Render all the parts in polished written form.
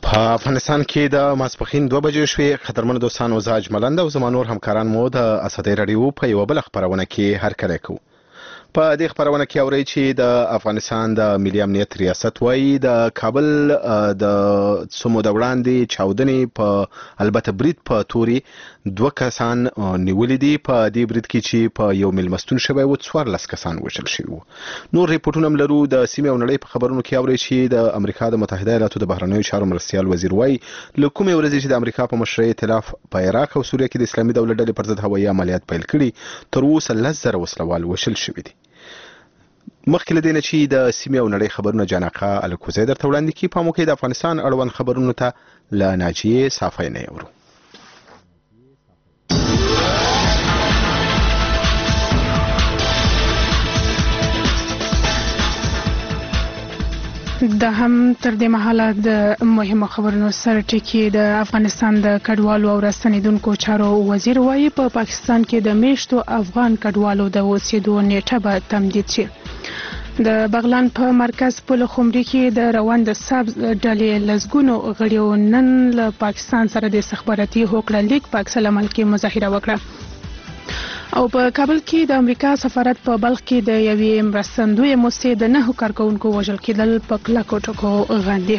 په افغانستان کې د ماسپښین 2 بجې شوې. خطرمن دوستان وزاج ملند او زما نور همکاران مو د اسدی رادیو په یو بل خبرونه کې هرکلی کوو. په دې خبرونه کې اورئ چې د افغانستان د ملي امنیت ریاست وایي د کابل د سمو د وړاندې چاودنې په البته برید په توري 2 کسان نیولي دي. په دې برید کې چې په یو میلمستون شوی و 14 کسان وژل شوي وو. نور ریپورټونه هم لرو. د سیمې او نړۍ په خبرونو کې اورئ چې د امریکا د متحده ایالاتو د بهرنیو چارو مرستیال وزیر وایي له کومې ورځې چې د امریکا په مشرۍ ائتلاف په عراق او سوریه کې د اسلامي دولت ډلې پر ضد هوایي عملیات پیل کړي تر اوسه 10,000 وسلوال وژل شوي دي. مخکې له دې نه چې د سیمې او نړۍ خبرونه جانقه الکوزی درته وړاندې کړي، په موقع د افغانستان اړوند خبرونو ته له ناجیې صافی نه اورو. دا هم تر دې مهاله د مهمو خبرونو سره ټکی. د افغانستان د کډوالو او راستنیدونکو چارو وزیر وایي په پاکستان کې د میشتو افغان کډوالو د اوسېدو نیټه به تمدید شي. د بغلان په مرکز پل خمري کې د روان د سبز ډلې لزګونو غړیو نن له پاکستان سره د استخباراتي هوکړه لیک په عکس العمل کې مظاهره وکړه. او په کابل کې د امریکا سفارت په بلخ کې د یوې مرستندوی موسسې د 9 کارکونکو وژل کېدل په کلکو ټکو غندي.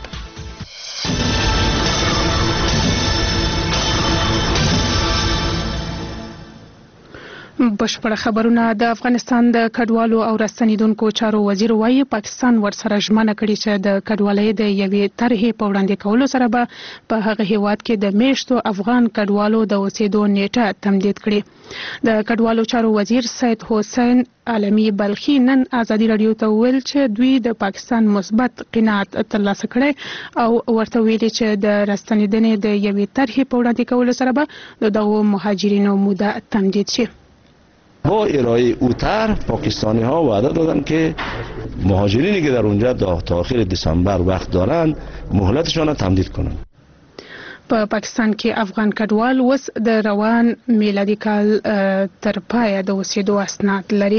بشپړ خبرونه. د افغانستان د کډوالو او راستنیدونکو چارو وزیر وایي پاکستان ورسره ژمنه کړې چې د کډوالۍ د یوې طرحې په وړاندې کولو سره به په هغه هیواد کې د میشتو افغان کډوالو د اوسېدو نیټه تمدید کړي. د کډوالو چارو وزیر سید حسین عالمی بلخي نن ازادي رادیو ته ویل چې دوی د پاکستان مثبت قناعت ترلاسه کړي او ورته ویلي چې د راستنیدنې د یوې طرحې په وړاندې کولو سره به د دغو مهاجرینو موده تمدید شي. با ارائه او طرح پاکستانی ها وعده دادن که مهاجرینی که در اونجا تا آخر دسامبر وقت دارند مهلتشان را تمدید کنند. په پاکستان کې افغان کډوال اوس د روان میلادي کال تر پایه د اوسېدو اسناد لري.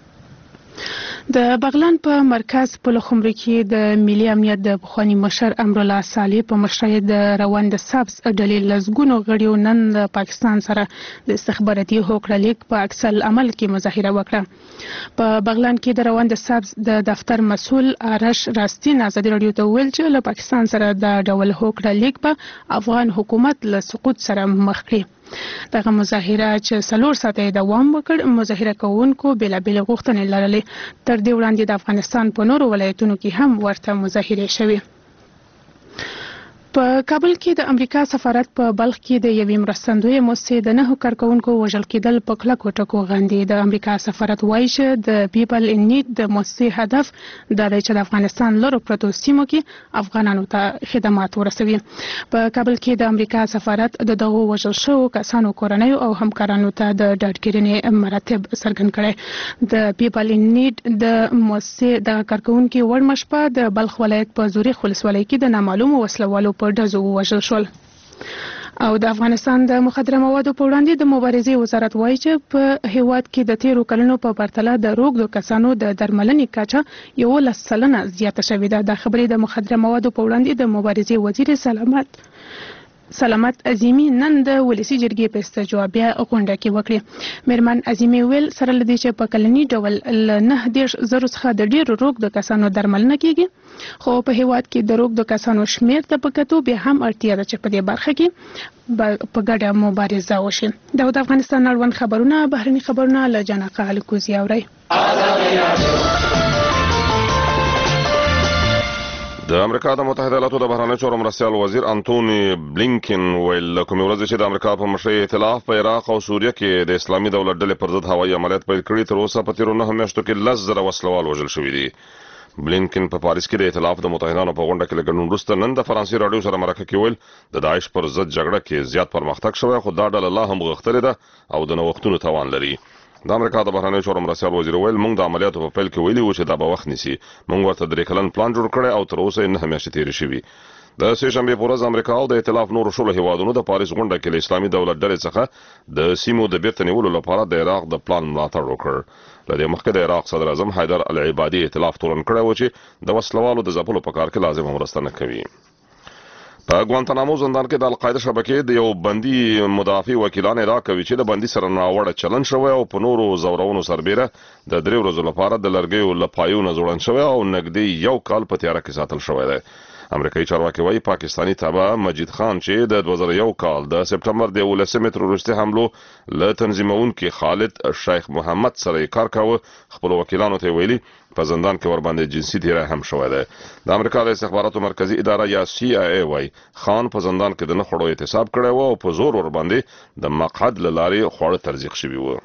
د بغلان په مرکز پل خمري کې د ملي امنیت د پخواني مشر امرالله صالح په مشرۍ د روان د سبز ډلې لزګونو غړیو نن د پاکستان سره د استخباراتي هوکړه لیک په عکس العمل کې مظاهره وکړه. په بغلان کې د روان د سبز د دفتر مسؤل آرش راستین ازادي رادیو ته ویل چې له پاکستان سره د ډول هوکړه لیک په افغان حکومت له سقوط سره مخ کړي. دغه مظاهره چې 4 ساعته دوام وکړ، مظاهره کوونکو بېلابېلې غوښتنې لرلې. تر دې وړاندې د افغانستان په نورو ولایتونو کې هم ورته مظاهرې شوې. په کابل کې د امریکا سفارت په بلخ کې د یوې مرستندوی موسسې د 9 کارکونکو وژل کېدل په کلکو ټکو غندي. د امریکا سفارت وایي چې د پیپل ان نیډ د موسسې هدف دا دی چې د افغانستان لرو پرتو سیمو کې افغانانو ته خدمات ورسوي. په کابل کې د امریکا سفارت د دغو وژل شوو کسانو کورنیو او همکارانو ته د ډاډګیرنې مراتب څرګند کړي. د پیپل ان نیډ د موسسې د کارکونکو وړمه شپه د بلخ ولایت په زوریخ ولسوالۍ کې د نامعلومو وسلوالو په ډزو وژل شول. او د افغانستان د مخدره موادو په وړاندې د مبارزې وزارت وایي چې په هیواد کې د 13 کلونو په پرتله د روږدو کسانو د درملنې کچه 11% زیاته شوې ده. د خبرې د مخدره موادو په وړاندې د مبارزې وزیر سلامت عظیمی نن د ولسی جرګې په استجوابیه غونډه کې وکړه. میرمن عظیمی ویل سره لدی چې په کلنی ډول ل 9,000 څخه د ډیرو روږدو کسانو درملنه کیږي، خو په هیواد کې د روږدو کسانو شمیر ته په کتو به هم اړتیا ده چې په دې برخه کې په ګډه مبارزه وشي. د افغانستان اړوند خبرونه بهرني خبرونه له جنقه الکوزی اوري. د امریکا د متحده ایالاتو د بهرنیو چارو مرستیال وزیر انټونی بلینکن ویل کومې ورځې چې د امریکا په مشرۍ ائتلاف په عراق او سوریه کې د اسلامي دولت ډلې پر ضد هوایي عملیات پیل کړي تر اوسه په 13 میاشتو کې 10,000 وسلوال وژل شوي دي. بلینکن په پاریس کې د ائتلاف د متحدانو په غونډه کې له ګډون وروسته نن د فرانسې رادیو سره مرکه کې ویل د داعش پر ضد جګړه کې زیات پرمختګ شوی، خو دا ډله لا هم غښتلې ده او د نوښتونو توان لري. د امریکا د بهرنیو چارو مرستیال وزیر ویل موږ د عملیاتو په پیل کې ویلي وو چې دا به وخت نیسي. موږ ورته 3 کلن پلان جوړ کړی او تر اوسه 9 میاشتې تېرې شوي. د سه شنبې په ورځ امریکا او د ائتلاف نورو شلو هیوادونو د پاریس غونډه کې له اسلامي دولت ډلې څخه د سیمو د بیرته نیولو لپاره د عراق د پلان ملاتړ وکړ. له دې مخکې د عراق صدر اعظم حیدر العبادي ائتلاف تورن کړی و چې د وسلوالو د ځپلو په کار کې لازمه مرسته نه کوي. په ګوانتانامو زندان کې د القاعده شبکې د یو بندي مدافع وکیلان ادعا کوي چې د بندي سره ناوړه چلن شوی او په نورو زورونو سربیره د 3 ورځو لپاره د لرګیو له پایونو ځوړند شوی او نږدې 1 کال په تیاره کې ساتل شوی دی. امریکایي چارواکي وايي پاکستاني تابع مجید خان چې د 2001 کال د سپټمبر د 18 تروریستي حملو له تنظیمونکو خالد شیخ محمد سره کار کاوه. خپل وکیلانو ته ویلي په زندان کې ور باندې جنسي تیری هم شوی دی. د امریکا د استخباراتو مرکزی اداره یا CIA وايي خان په زندان کې د نخړو اعتصاب کړی و او په زور ور باندې د مقعد له لارې خوړ ترجیح شوی و.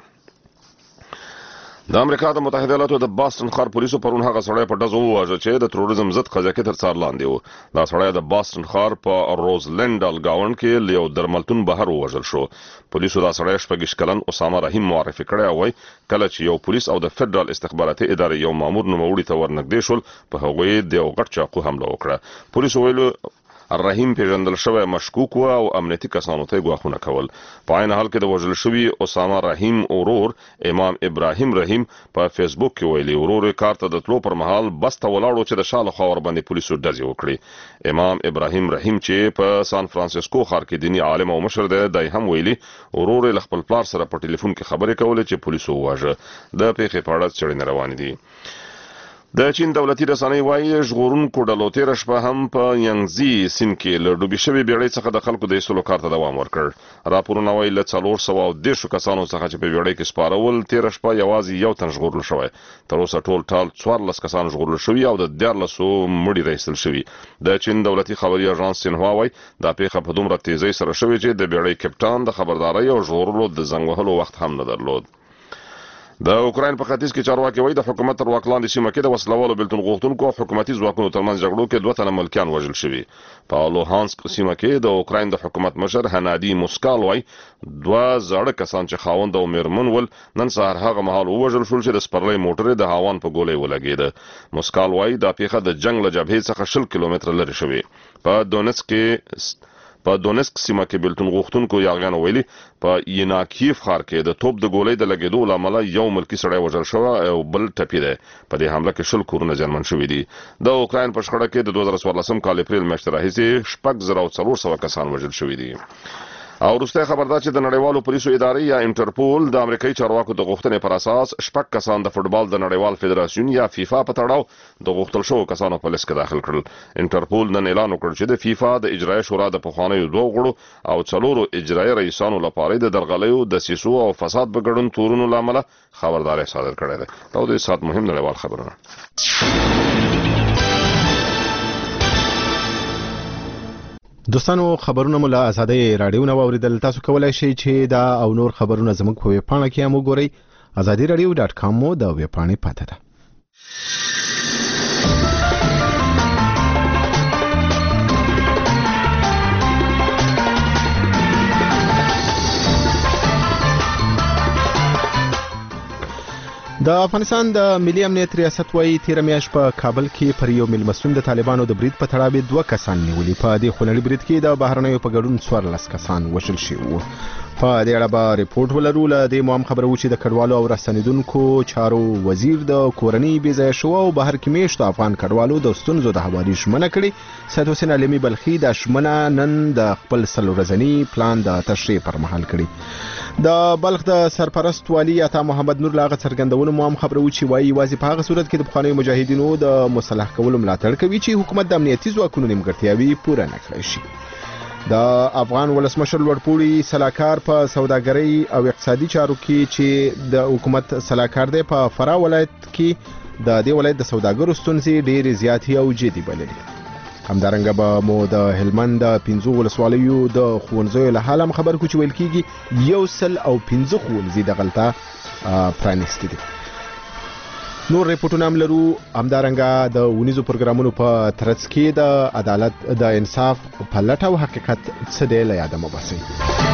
د امریکا د متحده ایالاتو د باستن ښار پولیسو پرون هغه سړی په ډزو وواژه چې د تروریزم ضد قضیه کې تر څار لاندې و. دا سړی د باستن ښار په روزلینډل گاونډ کې له یو درملتون بهر ووژل شو. پولیسو دا سړی 26 کلن اسامه رحیم معرفي کړی او وايي کله چې یو پولیس او د فدرال استخباراتي ادارې یو مامور نوموړي ته ورنږدې شول په هغوی د یو غټ چاقو حمله وکړه. پولیسو ویلو رحیم پیژندل شوی مشکوک و او امنیتي کسانو ته ګواښونه کول. په عین حال کې د وژل شوي اسامه رحیم اورور امام ابراهیم رحیم په فیسبوک کې ویلي ورور کار ته د تلو پر مهال بس ته ولاړو چې د شاله خاور باندې پولیسو ډزې وکړي. امام ابراهیم رحیم چې په سان فرانسیسکو ښار کې دینی عالم او مشر دی هم ویلي ورور له خپل پلار سره په ټلیفون کې خبرې کولې چې پولیسو وواژه. د پیښې په اړه څېړنې روانې دي. د چین دولتي رسنۍ وايي ژغورونکو ډلو تېره شپه هم په ینګزي سیند کې له ډوبې شوې بیړۍ څخه د خلکو د ایستلو کار ته دوام ورکړ. راپورونه وايي له 410 کسانو څخه چې په بیړۍ کې سپارول تېره شپه یوازې 1 تن ژغورل شوی. تر اوسه ټول 14 کسان ژغورل شوي او د 14 مړي راایستل شوي. د چین دولتي خبري اژانس سینهوا وايي دا پیښه په دومره تیزۍ سره شوې چې د بیړۍ کپټان د خبردارۍ او ژغورلو د زنګ وهلو وخت هم نه درلود. د اوکراین په ختیځ کې چارواکي وايي د حکومت تر واک لاندې سیمه کې د وسلوالو بېلتون غوښتونکو او حکومتي ځواکونو ترمنځ جګړو کې 2 تنه ملکیان وژل شوي. په لوهانسک سیمه کې د اوکراین د حکومت مشر هنادي موسکال وايي 2 زاړه کسان چې خاوند او میرمن ول نن سهار هغه مهال وژل شول چې د سپرلۍ موټر د هاوان په ګولۍ ولګېده. موسکال وايي دا پیښه د جنگ له جبهې څخه 20 کیلومتره لرې شوې. په دونسک سیمه کې بېلتون غوښتونکو یاغیانو ویلي په یناکیف ښار کې د توپ د ګولۍ د لګېدو له امله یو ملکي سړی وژل شوی او بل ټپي دی. په دې حمله کې 20 کورونه زیانمن شوي دي. د اوکراین په شخړه کې د 2014 کال اپریل میاشتې راهیسې 4,400 کسان وژل شوي دي. او وروستی خبر دا چې د نړیوالو پولیسو ادارې یا انټرپول د امریکایي چارواکو د غوښتنې پر اساس 6 کسان د فوټبال د نړیوال فدراسیون یا فیفا په تړاو د غوښتل شوو کسانو په لیست کې داخل کړل. انټرپول نن اعلان وکړ چې د فیفا د اجرایي شورا د پخوانیو 2 غړو او 4 اجرایي رئیسانو لپاره د درغلیو د سیسو او فساد په ګډون تورونو لامل خبرداري صادر کړې ده. دا د سات مهم نړیوال خبرونه. دوستانو خبرونه مو له آزادۍ رادیو نه واوریدل. تاسو کولای شئ چې دا او نور خبرونه زموږ په ویب پاڼه کې هم وګورئ. azadiradio.com مو د ویب پاڼې پته ده. د افغانستان د ملي امنیت ریاست وايي تیر میاشت په کابل کې پر یو ملمسون د طالبانو د برید په تړاو 2 کسان نیولي. په دې خونړي برید کې د بهرنیو په ګډون 14 کسان وژل شوي وو. په دې اړه به ریپورت ولرو. له دې مو هم خبره و چې د کډوالو او راستنیدونکو چارو وزیر د کورنۍ بې ځایه شو او بهر کې میشتو افغان کډوالو د ستونزو د هواري ژمنه کړې. سید حسین علمي بلخي د ژمنه نن د خپل 3 ورځني پلان د تشریح پر مهال کړي. د بلخ د سرپرست والی عطا محمد نور لاغه څرګندونه مو هم خبره و چې وايي واځي په هغه صورت کې د بخاني مجاهدینو د مصالح کولو ملاتړ کوي چې حکومت د امنیتي ځواکونو نیمګړتیاوي پوره نه کړی شي. د افغان ولسمشر لوړپوړي سلاکار په سوداګرۍ او اقتصادي چارو کې چې د حکومت سلاکار دی په فراه ولایت کې د دې ولایت د سوداګرو ستونزې ډېرې زیاتې او جدي بللې. همدارنګه به مو د هلمند د 15 ولسوالیو د ښوونځیو له حاله هم خبر کو چې ویل کېږي 115 ښوونځي دغلته پرانیستي دي. نور ریپورتونه هم لرو. همدارنګه د ونیزو پروګرامونو په ترڅ کې د عدالت د انصاف په لټه او حقیقت څه دی له یاده مو باسئ.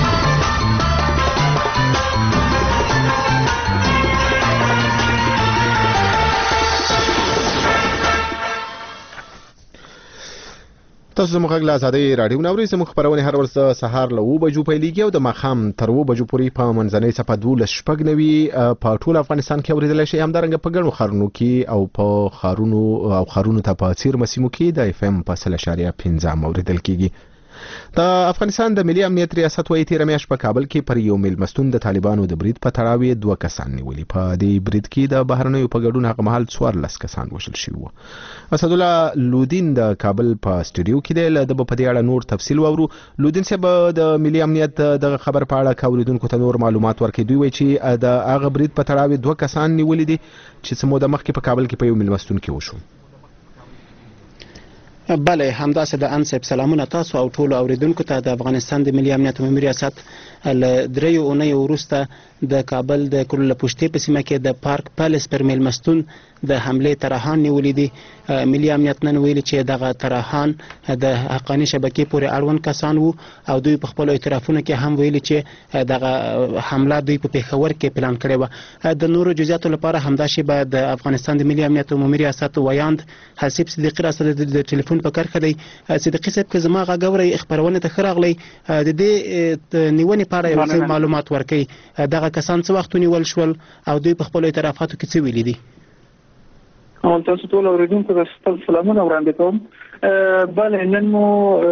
تاسو زموږ غږ له آزادۍ رادیو نه اورئ. زموږ خپرونې هر ورځ د سهار له 9 بجو پیلېږي او د ماښام تر 2 بجو پورې په منځنۍ څپه 12:09 په ټول افغانستان کې اورېدلی شئ. همدارنګه په ګڼو ښارونو کې او په ښارونو ته په څیرمه سیمو کې د FM په 100.5 اورېدل کېږي. د افغانستان د ملي امنیت ریاست وايي تیره میاشت په کابل کې پر یو میلمستون د طالبانو د برید په تړاو 2 کسان نیولي. په دې برید کې د بهرنیو په ګډون هغه مهال 14 کسان وژل شوي وو. اسدالله لودین د کابل په سټوډیو کې دی. د په دې اړه نور تفصیل واورو. لودین صاحب د ملي امنیت د خبر په اړه کولیدونکو ته نور معلومات ورکړي. دوی وایي چې د هغه برید په تړاو 2 کسان نیولي دي چې څه موده مخکې په کابل کې په یو میلمستون کې وشو. بله همداسې د انصب سلامونه تاسو او ټولو اوریدونکو ته. د افغانستان د ملي امنیت عمومي ریاست له 3 اونیو وروسته د کابل د کلوپشتې په سیمه کې د پارک پیلس پر میلمستون د حملې طرحان نیولي دي. ملي امنیت نن ویلي چې دغه طرحان د حقاني شبکې پورې اړوند کسان وو او دوی په خپل اعترافونو کې هم ویلي چې دغه حمله دوی په پیښور کې پلان کړې وه. د نورو جزئیاتو لپاره همدا شی باید د افغانستان د ملي امنیت عمومي ریاست ویاند حسیب صدیقي راسره د ټلیفون په کرخه دی. صدیقي صاحب که زما غږ اورئ خپرونې ته ښه راغلی. د دې نیونې په اړه یو څه معلومات ورکړئ. دغه کسان څه وخت ونیول شول او دوی په خپلو اعترافاتو کې څه ویلي دي؟ تاسو ټول اوریدونکو ته خپل سلامونه وړاندې کوم. بله نن مو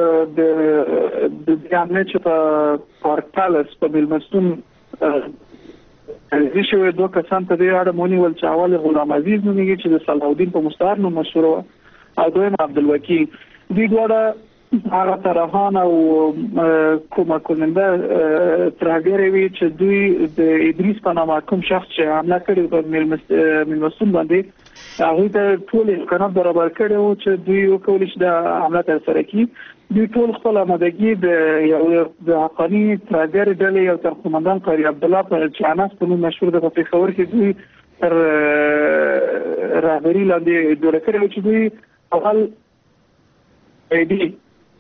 د امنیت چې په پارک پیلس په میلمستون تعریفي شوي 2 کسان په دې اړه ونیول چې اول غلام عزیز نومیږي چې د صلاح الدین په مستعار نوم مشهور وه او دویم عبدالوکیل. دوی دواړه هغه طرحان او کومک کننده ترهګرې وي چې دوی د ادریس په نامه کوم شخص چې حمله کړې په میلمستون باندې هغه ته ټول امکانات برابر کړي وو چې دوی وکولای شي د حمله ترسره کړي. دوی ټول خپل آمادګي د حقاني ترهګر ډلې یو تر قومندان قاری عبد الله په چاناس په نوم مشهور د پیښور کې دوی تر رهبري لاندې جوړ کړي وو چې دوی اول ایډي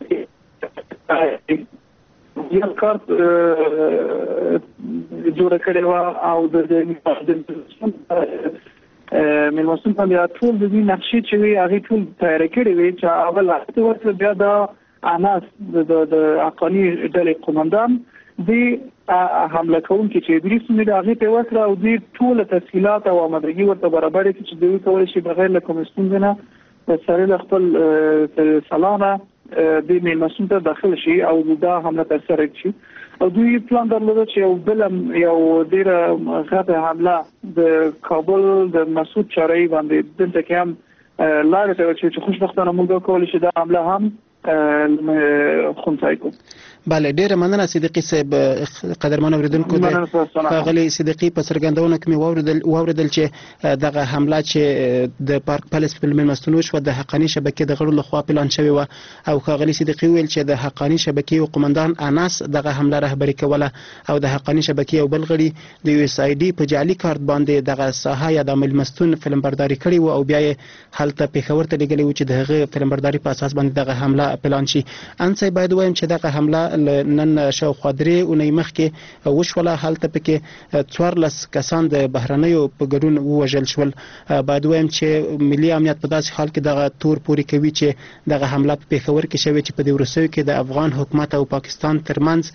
یو کارت جوړ کړي وو او د میلمستون باندې ټول د دې نقشې چې وي هغه ټول تیار کړی وي چې اول وخت ورته بیا د اناس د حقاني ډلې قومندان دی حمله کوونکي چې ادریس نومېده هغې ته ورسره او دوی ټول تفصیلات او آمادګي ورته برابر کړي چې دوی کولی شي بغیر له کوم ستونزې نه سره له خپل سلامه د میلمستون ته داخل شي او دا حمله ترسره کړي. او دوی پلان درلوده چې یو ډیره غټه حمله د کابل د مسعود چاري باندې دلته کې هم لاره ته چې خوشبختانه موږ کولی شو دا حمله هم خونځای کو. بله ډیره مننه صدیقي صاحب. قدرمن اوریدونکو د ښاغلي صدیقي په څرګندونه کې مې واوریدل چې دغه حمله چې د پارک پیلس په میلمستون وشوه د حقاني شبکې د غړو لخوا پلان شوې وه او ښاغلي صدیقي ویل چې د حقاني شبکې یو قومندان اناس دغه حمله رهبري کوله او د حقاني شبکې یو بل غړي د USAID په جعلي کارت باندې دغه ساحه یا د میلمستون فلمبرداري کړې وه او بیا یې هلته پیښور ته لیږلي وو چې د هغه فلمبرداري په اساس باندې دغه حمله پلان شي. انسای باید وایم چې دغه حمله نن شاوخوا 3 اونۍ مخکې وشوله. هلته پکې 14 کسان د بهرنیو په ګډون ووژل شول. باید وایم چې ملي امنیت په داسې حال کې دغه تور پورې کوي چې دغه حمله په پیښور کې شوې چې په دې وروستیو کې د افغان حکومت او پاکستان ترمنځ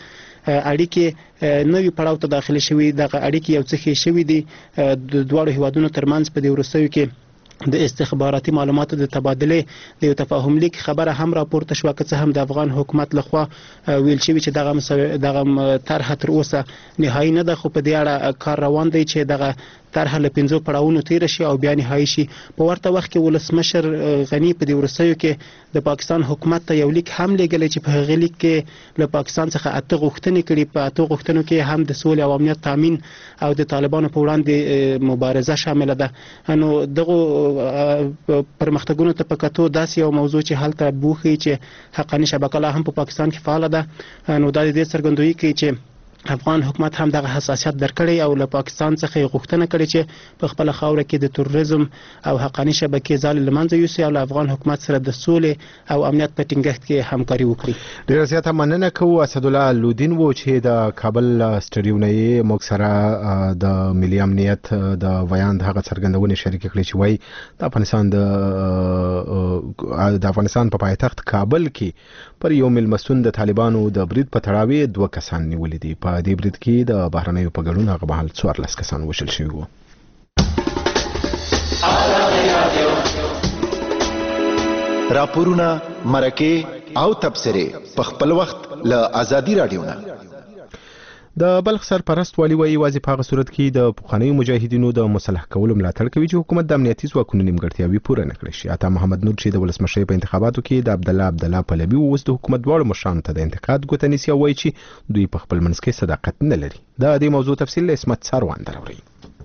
اړیکې نوې پړاو ته داخلي شوي. دغه اړیکې یو څه ښې شوي دي د دواړو هیوادونو ترمنځ. په دې وروستیو کې د استخباراتي معلوماتو د تبادلې د یو تفاهم لیک خبره هم راپورته شوه که څه هم د افغان حکومت لخوا ویل شوي چې دغه طرحه تر اوسه نهایي نه ده خو په دې اړه کار روان دی چې دغه طرحه له 5 پړاوونو تیره شي او بیا نهایي شي. په ورته وخت کې ولسمشر غني په دې وروستیو کې د پاکستان حکومت ته یو لیک هم لیږلی چې په هغه لیک کې له پاکستان څخه 8 غوښتنې کړي. په 8 غوښتنو کې هم د سولې او امنیت تامین او د طالبانو په وړاندې مبارزه شامله ده. نو دغه پرمختګونو ته په کتو داسې یو موضوع چې هلته بوخي چې حقاني شبکه لا هم په پاکستان کې فعاله ده نو دا د دې څرګندوي کوي چې افغان حکومت هم دغه حساسیت درکړی او له پاکستان څخه غوښتنه کړې چې په خپل خاوره کې د تروریزم او حقاني شبکې ځال لمنځه یوسي او له افغان حکومت سره د سولې او امنیت په ټینګښت کې همکاري وکړي. ډیره زیاته مننه کوو. اسدالله لودین وو چې د کابل سټډیو نه یې موږ سره د ملي امنیت د ویاند هغه څرګندونې شریک کړې چې وایي د افغانستان په پایتخت کابل کې پر یو میلمستون د طالبانو د برید په تړاو 2 کسان نیولي دي. په دې برید کې د بهرنیو په ګډون هغه مهال 14 کسان وژل شوي وو. راپورونه، مرکې او تبصرې په خپل وخت له ازادي رادیو نه. د بلخ سرپرست والي وایي یوازې په هغه صورت کې د پخوانیو مجاهدینو د مسلح کولو ملاتړ کوي چې حکومت د امنیتي ځواکونو نیمګړتیاوې پوره نه کړي شي. عطا محمد نور چې د ولسمشرۍ په انتخاباتو کې د عبدالله پهلوي اوس د حکومت دواړو مشرانو ته د انتقاد ګوته نیسي او وایي چې دوی په خپل منځ کې صداقت نه لري. د دې موضوع تفصیل له اسمت ساروان دراوړي.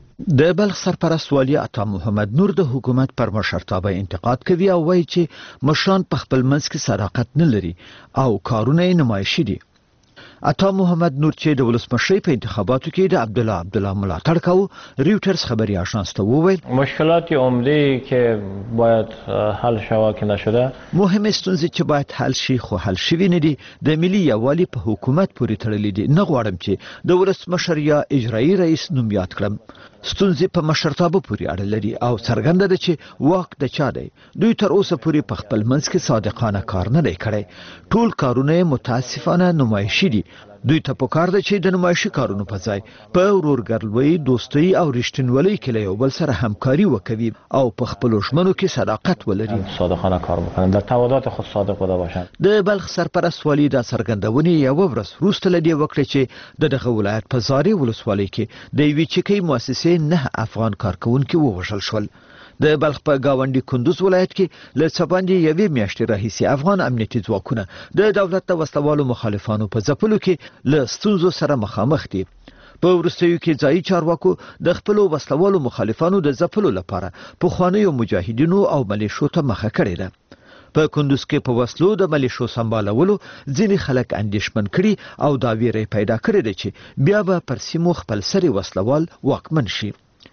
د بلخ سرپرست والی عطا محمد نور د حکومت پر مشرتابه انتقاد کوي او وایي چې مشران په خپل منځ کې صداقت نه لري او کارونه یې نمایشي دي. عطا محمد نور چې د ولسمشرۍ په انتخاباتو کې د عبدالله ملاتړ کاوه ریوټرز خبري آژانس ته وویل مشکلات عمده که باید حل شوه که نشده مهمه ستونزې چې باید حل شي خو حل شوي نه دي د ملي یووالي په حکومت پورې تړلي دي. نه غواړم چې د ولسمشر یا اجرایي رئیس نوم یاد کړم. ستونزې په مشرتابه پورې اړه لري او څرګنده ده چې واک د چا دی. دوی تر اوسه پورې په خپل منځ کې صادقانه کار نه دی کړی. ټول کارونه متاسفانه نمایشي دي. دوی ته پکار ده چې د نمایشي کارونو په ځای په ورورګرلوي دوستۍ او رښتینولۍ کې له یو بل سره همکاري وکوي او په خپلو ژمنو کې صداقت ولري. صادقانه کار وکړي، در تعهدات خود صادق باشند. د بلخ سرپرست والی دا څرګندونې یوه ورځ وروسته له دې وکړې چې د دغه ولایت په زاري ولسوالۍ کې د یوې چکۍ مؤسسې 9 افغان کارکوونکي ووژل شول. د بلخ په گاونډي کندوز ولایت کې له څپاندې یوې میاشتې راهیسې افغان امنیتي ځواکونه د دولت د وسلوالو مخالفانو په ځپلو کې له ستونزو سره مخامخ دي. په وروستیو کې ځایي چارواکو د خپلو وسلوالو مخالفانو د ځپلو لپاره پخوانیو مجاهدینو او ملیشو ته مخه کړې ده. په کندوز کې په وسلو د ملیشو سمبالولو ځینې خلک اندېښمن کړي او دا ویره پیدا کړې ده چې بیا به پر سیمو خپل سري وسلوال واکمن شي.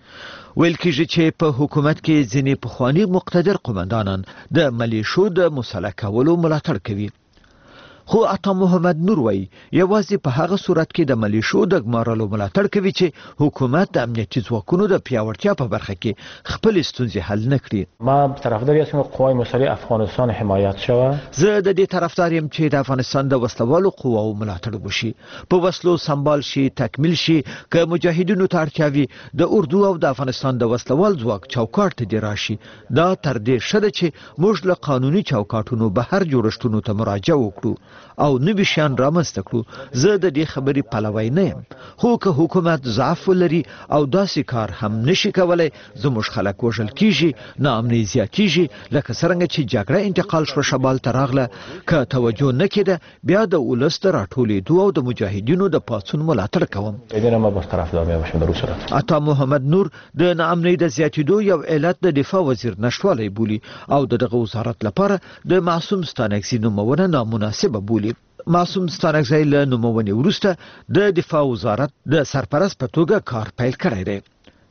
ویل کېږي چې په حکومت کې ځینې پخواني مقتدر قومندانان د ملیشو د مسلح کولو ملاتړ کوي. خو عطا محمد نور وایي یوازې په هغه صورت کې د ملیشو د ګمارلو ملاتړ کوي چې حکومت د امنیتي ځواکونو د پیاوړتیا په برخه کې خپل ستونزې حل نه کړي. ما طرفدار هستم که قوای مسلح افغانستان حمایت شود. زه د دې طرفدار یم چې د افغانستان د وسلوالو قواو ملاتړ وشي، په وسلو سمبال شي، تکمیل شي. که مجاهدینو ته اړتیا وي د اردو او د افغانستان د وسلوال ځواک چوکاټ ته دې راشي. دا تر دې ښه ده چې موږ له قانوني چوکاټونو بهر جوړښتونو ته مراجعه وکړو او نوي شیان رامنځته کړو. زه د دې خبرې پلوی نه یم، خو که حکومت ضعف ولري او داسې کار هم نشي کولی، زموږ خلک وژل کیږي، ناامني زیاتیږي، لکه څرنګه چې جګړه انتقال شوه شمال ته راغله. که توجه نه کېده بیا د ولس د راټولېدو او د مجاهدینو د پاڅون ملاتړ کوم. ما به طرفدار میباشم در صورت. عطا محمد نور د ناامنۍ د زیاتېدو یو علت د دفاع وزیر نشوالی بولي او دغه وزارت لپاره د معصوم ستانکزي نومونه نامناسبه بولي. معصوم ستانکزی له نومونې وروسته د دفاع وزارت د سرپرست په توګه کار پیل کړی دی.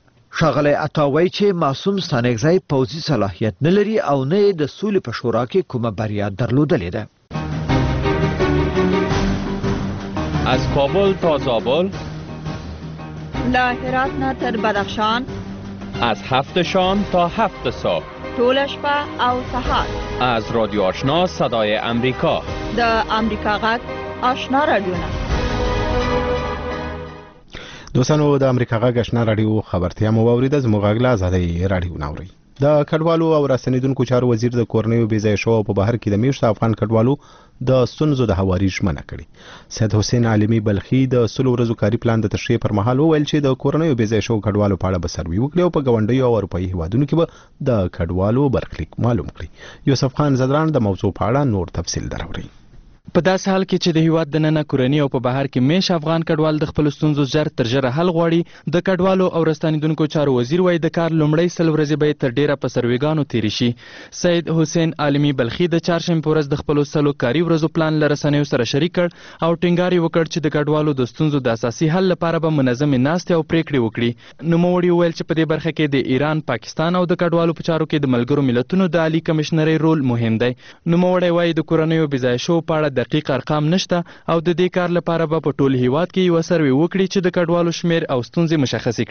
ښاغلی عطا وایي چې معصوم ستانکزی پوځي صلاحیت نه لري او نه یې د سولې په شورا کې کومه بریا درلودلې ده. از کابل تا زابل، له هرات نه تر بدخشان، از 7 شام تا 7 صبح، ټول شپه او سهار، از رادیو آشنا صدای امریکا، د امریکا غږ آشنا رادیو. دوستانو د امریکا غږ آشنا رادیو خبرتیا مو واوریده. زموږ غږ له ازادۍ رادیو ناوري. د کډوالو او راستنیدونکو چارو وزیر د کورنیو بې ځایه شوو په بهر کې د میشت افغان کډوالو د ستونزو د هواري ژمنه کړې. سید حسین عالمي بلخي د 100 ورځو کاري پلان د تشریح پر مهال وویل چې د کورنیو بې ځایه شوو کډوالو په اړه به سروي وکړي او په ګاونډیو او اروپایي هیوادونو کې به د کډوالو برخلیک معلوم کړي. یوسف خان زدران د موضوع په اړه نور تفصیل دراوړي. په داسې حال کې چې د هیواد د ننه کورنی او په بهر کې میش افغان کډوال د خپل ستونزو ژر تر ژره حل غواړي. د کډوالو او راستنیدونکو چارو وزیر وایي د کار لومړی 100 ورځې به تر ډیره په سرویګانو تیری شي. سید حسین عالمي بلخي د چهارشنبې په ورځ د خپل 100 کاري ورځو پلان له رسنیو سره شریک کړ او ټینګار یې وکړ چې د کډوالو د ستونزو د اساسي حل لپاره به منظمې ناستې او پریکړې وکړي. نوموړي وویل چې په دې برخه کې د ایران، پاکستان او د کډوالو په چارو کې د ملګرو ملتونو د عالی کمشنرۍ رول مهم دی. نوموړي وایي د کورنیو بې ځایه شوو په اړه دقیق ارقام نشته او د دې کار لپاره به په ټول هیواد کې یو سروي وکړي چې د کډوالو شمیر او ستونزې مشخص کړي.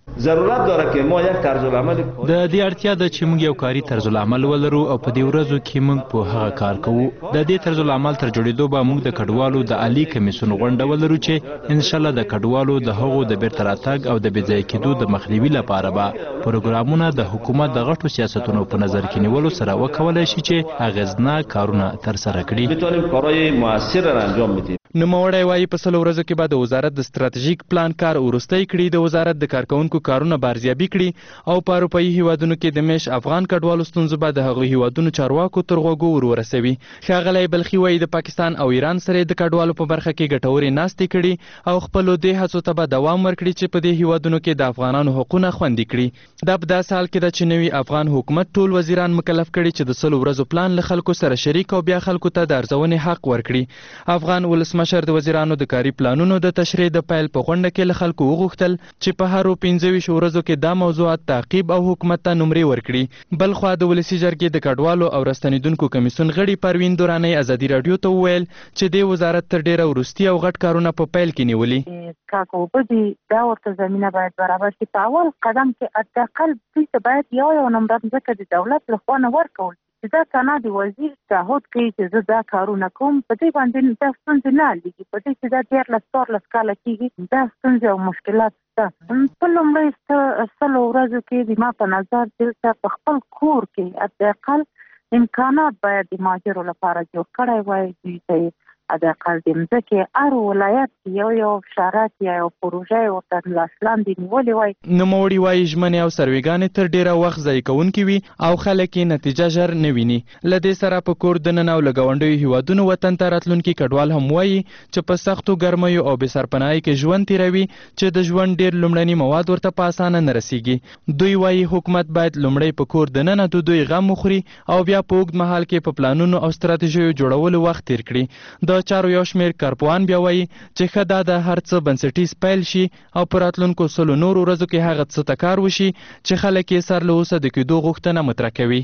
ضرورت داره که ما یک طرز العمل د دې اړتیا ده چې موږ یو کاري طرز العمل ولرو او په دې ورځو کې موږ په هغه کار کوو. د دې طرز العمل تر جوړېدو به موږ د کډوالو د عالی کمیسیون غونډه ولرو چې ان شاء الله د کډوالو د هغو د بیرته راتګ او د بې ځایه کېدو د مخنیوي لپاره به پروګرامونه د حکومت د غټو سیاستونو په نظر کې نیولو سره وکولای شي چې اغېزناک کارونه ترسره کړي. میتونیم کارهای مؤثر را انجام بدیم. نوموړی وایي په 100 ورځو کې به د وزارت د ستراتیژیک پلان کار وروستی کړي، د وزارت د کارکونکو کارونه به ارزیابي کړي او په اروپایي هیوادونو کې د میش افغان کډوالو ستونزو به د هغو هیوادونو چارواکو تر غوږو ورسوي. ښاغلی بلخي وایي د پاکستان او ایران سره د کډوالو په برخه کې ګټورې ناستې کړي او خپلو دې هڅو ته به دوام ورکړي چې په دې هیوادونو کې د افغانانو حقونه خوندي کړي. دا په داسې حال کې ده چې نوي افغان حکومت ټول وزیران مکلف کړي چې د 100 ورځو پلان له خلکو سره شریک او بیا خلکو ته د ارزونې حق ورکړي. افغان ولسمشر د وزیرانو د کاري پلانونو د تشریح د پیل په غونډه کې له خلکو وغوښتل چې په هرو 25 ورځو کې دا موضوعات تعقیب او حکومت ته نمرې ورکړي. بل خوا د ولسي جرګې د کډوالو او راستنیدونکو کمیسیون غړي پروین دوراني ازادي رادیو ته وویل چې د وزارت تر ډیره وروستي او غټ کارونه په پیل کې نیولي. کاکو بدی دا ورته زمينه باید برابر شي. په اول قدم کې حداقل دوی ته باید یو نمبر ځکه د دولت له خوا نه ورکول چې دا کنه د وزیر تعهد کوي چې زه دا کارونه کوم. په دې باندې دا ستونزې نه حلېږي. په دې چې دا 13 کاله کېږي دا ستونزې او مشکلات شته. په لومړي 100 ورځو کې د ما په نظر دلته په خپل کور کې حداقل امکانات باید د مهاجرو لپاره جوړ کړی وای. دوی ته حداقل د مځکې هر ولایت کې یو شرایط یا یو پروژه ورته لاس لاندې نیولې وای. نوموړي وایي ژمنې او سروېګانې تر ډیره وخت ضایع کوونکې وي او خلک یې نتیجه ژر نه ویني. له دې سره په کور دننه او له ګاونډیو هیوادونو وطن ته راتلونکي کډوال هم وایي چې په سختو ګرمیو او بې سرپناهۍ کې ژوند تیروي چې د ژوند ډیر لومړني مواد ورته په اسانه نه رسیږي. دوی وایي حکومت باید لومړی په کور دننه د دوی غم وخوري او بیا په اوږد مهال کې په پلانونو او ستراتیژیو جوړولو وخت تیر کړي. د چارو یو شمېر کارپوهان بیا وایي چې ښه دا د هر څه بنسټیز پیل شي او په راتلونکو 100 نورو ورځو کې هغه څه ته کار وشي چې خلک یې سر له اوسه د کېدو غوښتنه مطرح کوي.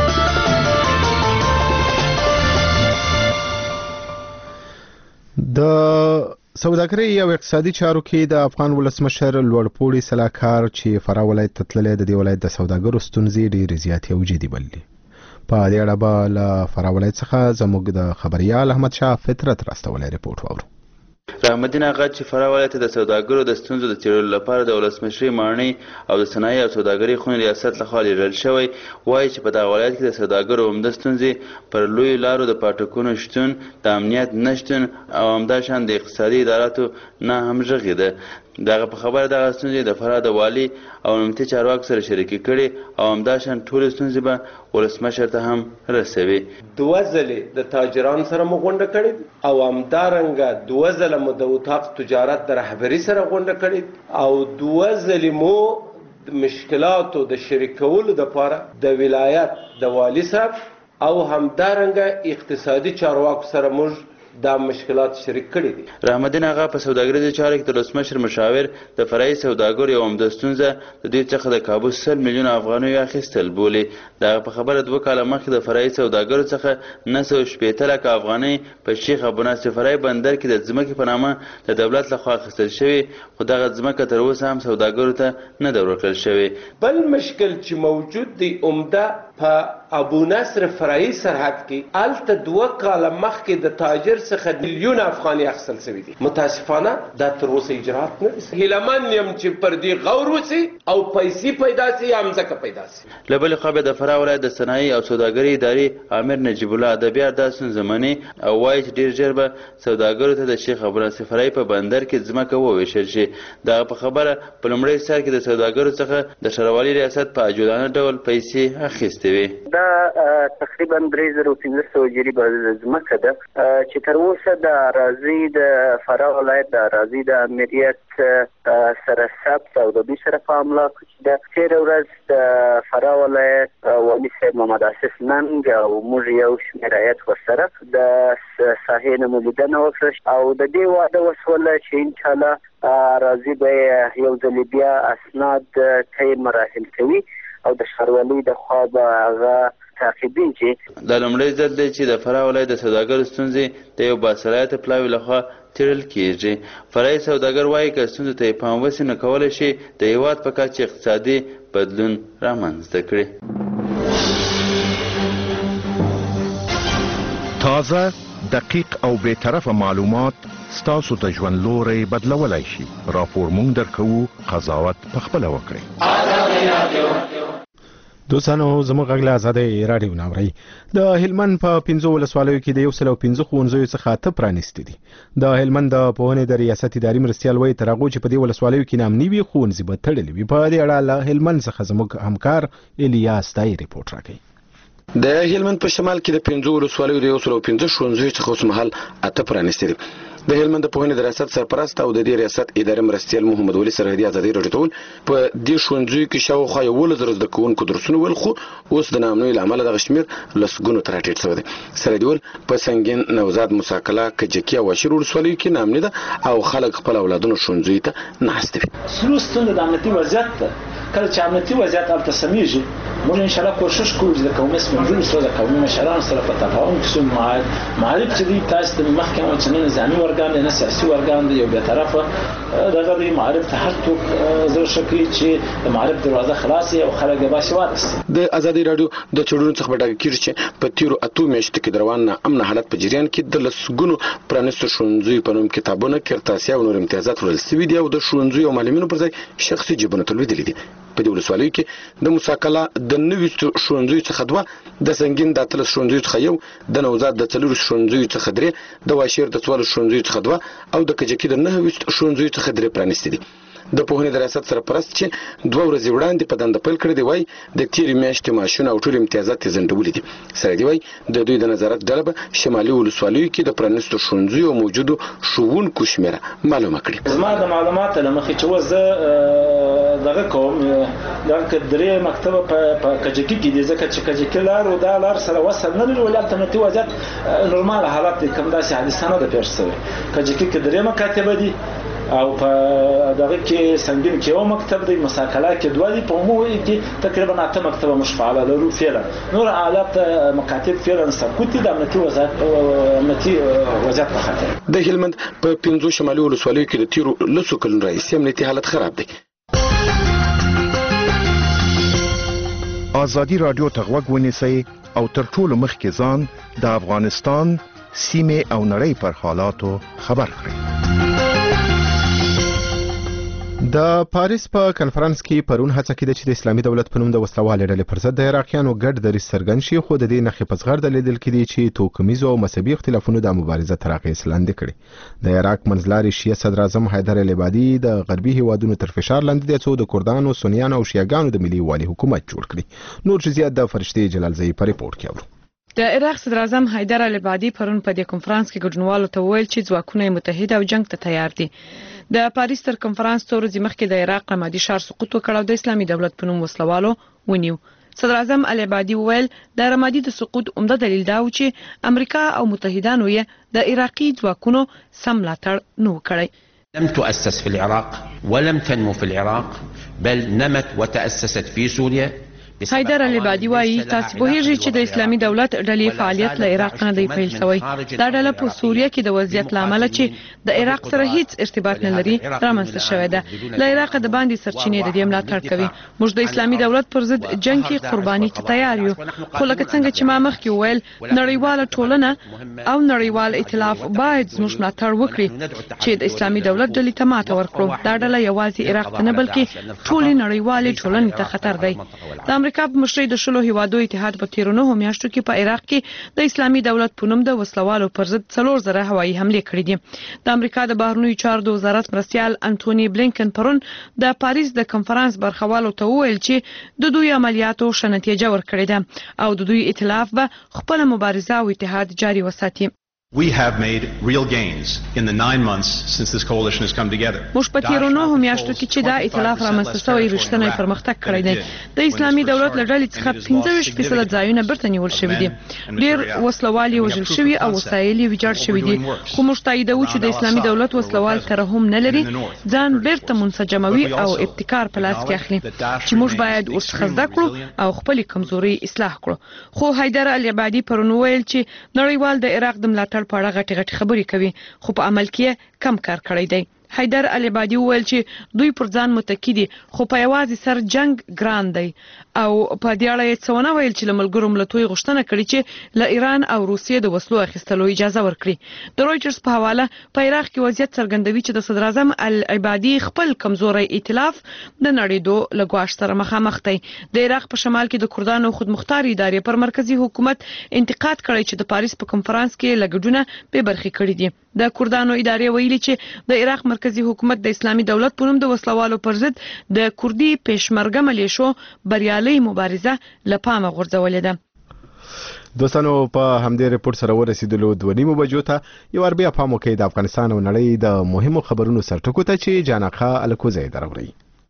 د سوداګرۍ او اقتصادي چارو کې د افغان ولسمشر لوړپوړي سلاکار چې فراه ولایت ته تللی د دې ولایت د سوداګرو ستونزې ډېرې زیاتې او جدي بللي. په دې اړه به له فراه ولایت څخه زموږ د خبریال احمد شاه فطرت راستولی رپورټ واورو. رحمدین آغا چې فراه ولایت د سوداګرو د ستونزو د څېړلو لپاره د ولسمشرۍ ماڼۍ او د صنایع او سوداګرۍ خونې ریاست لخوا لیږل شوی وایي چې په دغه ولایت کې د سوداګرو عمده ستونزې پر لویو لارو د پاټکونو شتون، د امنیت نشتون او همداشان د اقتصادي اداراتو نه همغږي ده. دغه په خبره دغه ستونزې د فراه د والي او امنیتي چارواکو سره شریکې کړي او همداشان ټولې ستونزې به ولسمشر ته هم رسوي. 2 ځلې د تاجرانو سره مو غونډه کړې او همدارنګه 2 ځله مو د اتاق تجارت د رهبري سره غونډه کړې او 2 ځلې مو مشکلاتو د شریکولو لپاره د ولایت د والي صاحب او همدارنګه اقتصادي چارواکو سره موږ دا مشکلات شریک کړي دي. رحمدین آغا په سوداګریزو چارو کې د ولسمشر مشاور د فرایي سوداګرو یو عمده ستونزه د دوی څخه د کابو 100 میلیونه افغانیو اخیستل بولي. دغه په خبره 2 کاله مخکې د فرایي سوداګرو څخه 960 لکه افغانۍ په شیخ ابو ناصر فرایي بندر کې د ځمکې په نامه د دولت لخوا اخیستل شوې، خو دغه ځمکه تر اوسه هم سوداګرو ته نه ده ورکړل شوې. بل مشکل چې موجود دی عمده په ابو نصر فرایي سرحد کې الته 2 کاله مخکې د تاجر څخه میلیون افغانۍ اخیستل شوي دي. متاسفانه دا تر اوسه اجرات نه دي. هیلهمن یم چې پر دې غور وشي او پیسې پیدا شي یا مځکه پیدا شي. له بلې خوا بیا د فراه ولایت د صنایع او سوداګرۍ ادارې امیر نجیب الله ادبیار دا ستونزه مني او وایي چې ډېر ژر به سوداګرو ته د شیخ ابو ناصر فرایي په بندر کې ځمکه وویشل شي. دغه په خبره په لومړي سر کې د سوداګرو څخه د ښاروالي ریاست په عاجلانه ډول پیسې اخیستې وي. دا تقریبا 3500 جریبه ځمکه ده چې تر اوسه د اراضي د فراه ولایت د اراضي د امریت سره ثبت او د دوی سره په املاکو کې ده. تېره ورځ د فراه ولایت والي صاحب محمد آصف ننګ او موږ یو شمېر هیات ورسره د ساحې نه مو لیدنه وکړه او د دې وعده وشوله چې انشاءالله اراضي به یو ځلې بیا اسناد طی مراحل کوي او د ښاروالۍ د خوا به هغه تعقیبېږي. دا لومړی ځل دی چې د فراه ولایت د سوداګرو ستونزې د یو باصلاحیته پلاوي لخوا تیرل کیږي. فرعي سوداګر وایي که ستونزو ته پام وشي نو کولی شي د هیواد په کچه اقتصادي بدلون رامنځته کړي. تازه، دقیق او بی‌طرفه معلومات ستاسو د ژوند لوری بدلولای شي. راپور مونږ درکوو، قضاوت پخپله وکړئ. دوستانو زموږ غږ له آزادۍ راډیو نه اورئ. د هلمند په 15 ولسوالیو کې د 115 ښوونځیو څخه 8 پرانیستي دي. د هلمند د پوهنې د ریاست اداري مرستیال وایي تر هغو چې په دې ولسوالیو کې نامني وي ښوونځي به تړلي وي. په دې اړه له هلمند څخه زموږ همکار الیاس دای ریپورټ راکوي. د هلمند په شمال کې د 15 ولسوالیو د 115 ښوونځیو څخه اوس مهال 8 پرانیستي دي. د هلمند د پوهنې د ریاست سرپرست او د دې ریاست اداري مرستیال محمد ولی سرحدي ازادي راډیو ته وویل په دې ښوونځیو کې شاوخوا 11,000 زده کوونکو درسونه ویل، خو اوس د ناامنۍ له امله دغه شمېر لسګونو ته راټیټ شوی دی. سرحدي وویل په سنګین، نوزاد، موساکله، کجکي او واشیر ولسوالیو کې ناامني ده او خلک خپل اولادونو ښوونځیو ته ناست دي. سلو ستونزه د امنیتي وضعیت ده. کله چې امنیتي وضعیت هلته سمیږي موږ انشاءالله کوشش کوو چې د قومي سمجونو سره د قومي مشرانو سره په تفاهم کې سو معارف چې دي تاسو د محکمې او چې نظامي ورګان نه سیاسي ورګان دی یو به طرفه دغه د معارف ته هر څوک زر شکري چې د معارف دروازه خلاصي او خلک به باسواده شي. د ازادي راډیو د چړونو څخه ډاګه کیږي چې په تیرو 8 میاشتو کې روان امن حالت په جریان کې د لسګونو پرانیستو ښوونځیو په نوم کتابونه، کرتاسیا او نور امتیازات ورل سوي دي او د ښوونځیو او معلمینو پر ځای شخصي جیبونه تلویدلي دي. په دې ولسوالیو کې د موساکله د 90 ښوونځیو څخه 2، د سنگین د 13 ښوونځیو څخه 1، د نوزاد د 4 ښوونځیو څخه 3، د واشیر د 14 ښوونځیو څخه 2 او د کجکي د 9 ښوونځیو څخه 3 پرانیستي دي. د پوهنې د ریاست سرپرست چې 2 ورځې وړاندې په دنده پیل کړی دی وایي د تیرې میاشتې معاشونه او ټول امتیازات یې ځنډولي دي. سرحدي وایي د دوی د نظارت ډله به شمالي ولسوالیو کې د پرانیستو ښوونځیو او موجودو ښوونکو شمېره معلومه کړي. زما د معلوماتو له مخې چې اوس زه دغه کوم دغه 3 مکتبه په کجکي کې دي ځکه چې کجکي لار او دا لار سره وصل نه لري ولې الټرنیټیو وضعیت نورمال حالت دی کوم داسې حادثه نه ده پیښ شوې. کجکي کې 3 مکاتب دي او په دغه کې سنگین کې یو مکتب دی، مساکله کې 2 دي، په عمومي کې تقریبا 8 مکتبه مشفعاله لرو فعلا. نور حالات مکاتب فعلا سکوت دي د امنیتي وضعیت په خاطر. د هلمند په 15 شمالي ولسوالیو کې د تیرو 10 کلونو راهیسې امنیتي حالت خراب دی. ازادي راډیو ته غوږ ونیسئ او تر ټولو مخکې ځان د افغانستان سیمې او نړۍ پر حالاتو خبر کړئ. د پاریس په کنفرانس کې پرون هڅه کېده چې د اسلامي دولت په نوم د وسلوالې ډلې پر ضد د عراقیانو ګډ دریځ څرګند شي، خو د دې نښې په زغرده لیدل کېدې چې توکمیزو او مذهبي اختلافونو د مبارزه تر اغېز لاندې کړي. د عراق منځلاري شیعه صدر اعظم حیدر العبادي د غربي هیوادونو تر فشار لاندې دی څو د کردانو، سنیانو او شیعاګانو د ملي یووالي حکومت جوړ کړي. نور جزئیات د فرشتي جلالزئی په ریپورت کې اورو. د عراق صدر اعظم حیدر العبادي پرون په دې کنفرانس کې ګډونوالو ته وویل چې ځواکونه متحد او جنگ ته تیار دي. د پاریس تر کنفرانس څو ورځې مخکې د عراق رمادي ښار سقوط وکړ او د اسلامي دولت په نوم وسلوالو ونیو. صدر اعظم العبادي وویل د رمادي د سقوط عمده دلیل دا و چې امریکا او متحدانو یې د عراقي ځواکونو سم ملاتړ نه کړی. لم تؤسس في العراق ولم تنمو في العراق بل نمت وتأسست في سوريا. حیدر العبادي وایي تاسو پوهیږئ چې د اسلامي دولت ډلې فعالیت له عراق نه دی پیل شوی. دا ډله په سوریه کې د وضعیت لامل چې د عراق سره هیڅ ارتباط نه لري رامنځته شوې ده. له عراق د باندې سرچینې د دې ملاتړ کوي. موږ د اسلامي دولت پر ضد جنگ کې قرباني ته تیار یو، خو لکه څنګه چې ما مخکې وویل نړیواله ټولنه او نړیوال ائتلاف باید زموږ ملاتړ وکړي چې د اسلامي دولت ډلې ته ماته ورکړو. دا ډله یوازې عراق ته نه بلکې ټولې نړیوالې ټولنې ته خطر دی. د امریکا په مشرۍ د 10 هیوادو اتحاد په 13 میاشتو کې په عراق کې د اسلامي دولت په نوم د وسلوالو پر ضد 4 هوایي حملې کړې دي. د امریکا د بهرنیو چارو د وزارت مرستیال انټونی بلینکن پرون د پاریس د کنفرانس برخوالو ته وویل چې د دوی عملیاتو ښه نتیجه ورکړې ده او د دوی ائتلاف به خپل مبارزه او اتحاد جاري وساتي. We have made real gains in the 9 months since this coalition has come together. موږ په تیرو 9 میاشتو کې چې دا ائتلاف رامنځته شوی رښتینی پرمختګ کړی دی. د اسلامي دولت له ډلې څخه 15% ځایونه بیرته نیول شوي دي. ډېر وسلوال وژل شوي او وسایل یې ویجاړ شوي دي. خو موږ تاییدوو چې د اسلامي دولت وسلوال ترحم نه لري، ځان بیرته منسجموي او ابتکار په لاس کې اخلي چې موږ باید ورڅخه زده کړو او خپل کمزوري اصلاح کړو. خو حیدر العبادي پرون ویل چې نړیوال د عراق د ملاتړ ملاتړ په اړه غټي خبرې کوي خو په عمل کې کم کار کړی دی. حیدر العبادي وویل چې دوی پر ځان متکی دي خو په یوازې سر جنگ ګران دی او په دې اړه یې څه ونه ویل چې له ملګرو ملتونو غوښتنه کړې چې له ایران او روسیې د وسلو اخیستلو اجازه ورکړي. د رویټرز په حواله په عراق کې وضعیت څرګندوي چې د صدر اعظم العبادي خپل کمزوري ائتلاف د نړیدو له ګواښ سره مخامخ دی. د عراق په شمال کې د کردانو خودمختار ادارې پر مرکزی حکومت انتقاد کړی چې د پاریس په کنفرانس کې لګډونه به برخې کړې دي. د کردانو ادارې ویلي چې د عراق مرکزی حکومت د اسلامي دولت په نوم د وسلوالو پر ضد د کردي پېشمرګه ملیشو بریالي مبارزه له پامه غورځولې ده. دوستانو په همدې ریپورت سره ورسېدلو 2:30 بجو ته یو بیا پام وکړئ د افغانستان او نړۍ د مهمو خبرونو سرټکو ته چې جاناقه الکوزی دروړي.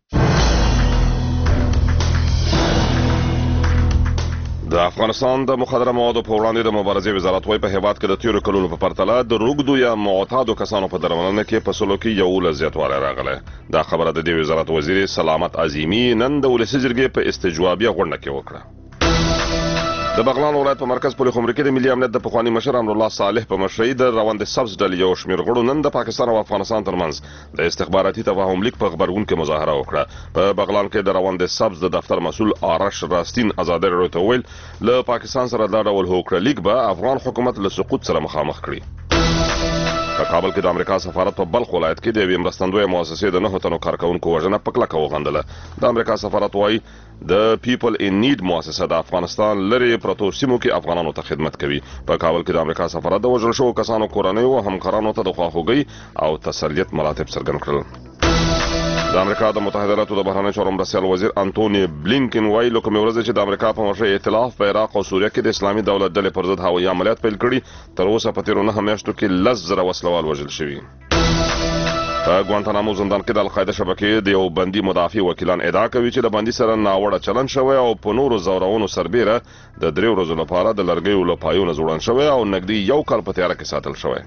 د افغانستان د مخدره موادو په وړاندې د مبارزې وزارت وايي په هیواد کې د تیرو کلونو په پرتله د روږدو یا معتادو کسانو په درملنه کې په سلو کې یو زیاتوالی راغلی. دا خبره د دې وزارت وزیر سلامت عظیمی نن د ولسي جرګې په استجوابیه غونډه کې وکړه. د بغلان ولایت په مرکز پولیس خمر کې د ملي امنیت د پخوانی مشر امرالله صالح په مشرۍ د روند سبز ډلې یو شمېر غړو نن د پاکستان او افغانستان ترمنځ د استخباراتي تفاهم لیک په خبرګون کې مظاهره وکړه. په بغلان کې د روند سبز د دفتر مسؤل آرش راستین ازادي راډیو ته ویل له پاکستان سره دا ډول هوکړه لیک به افغان حکومت له سقوط سره مخامخ کړي. په کابل کې د امریکا سفارت په بلخ ولایت کې د یوې مرستندویه مؤسسې د 9 تنو کارکونکو وژنه په کلکه وغندله. د امریکا سفارت وايي د پیپل ان نیډ مؤسسه د افغانستان لري پروتو سیمو کې افغانانو ته خدمت کوي. په کابل کې د امریکا سفارت د وژل شوو کسانو کورنۍ او همکارانو ته د خواخوږۍ او تسلیت مراتب څرګند کړل. د امریکا د متحده ایالاتو د بهرنیو چارو مرستیال وزیر انټونی بلینکن وايي له کومې ورځې چې د امریکا په مشرۍ ائتلاف په عراق او سوریه کې د اسلامي دولت ډلې پر ضد هوایي عملیات پیل کړي تر اوسه په تیرو 9 میاشتو کې 10,000 وسلوال وژل شوي. په ګوانتانامو زندان کې د القاعده شبکې د یو بندي مدافع وکیلان ادعا کوي چې د بندي سره ناوړه چلند شوی او په نورو زورونو سربیره د 3 ورځو لپاره د لرګیو له پایونو زوړند شوی او نږدې 1 کال په تیاره کې ساتل شوی.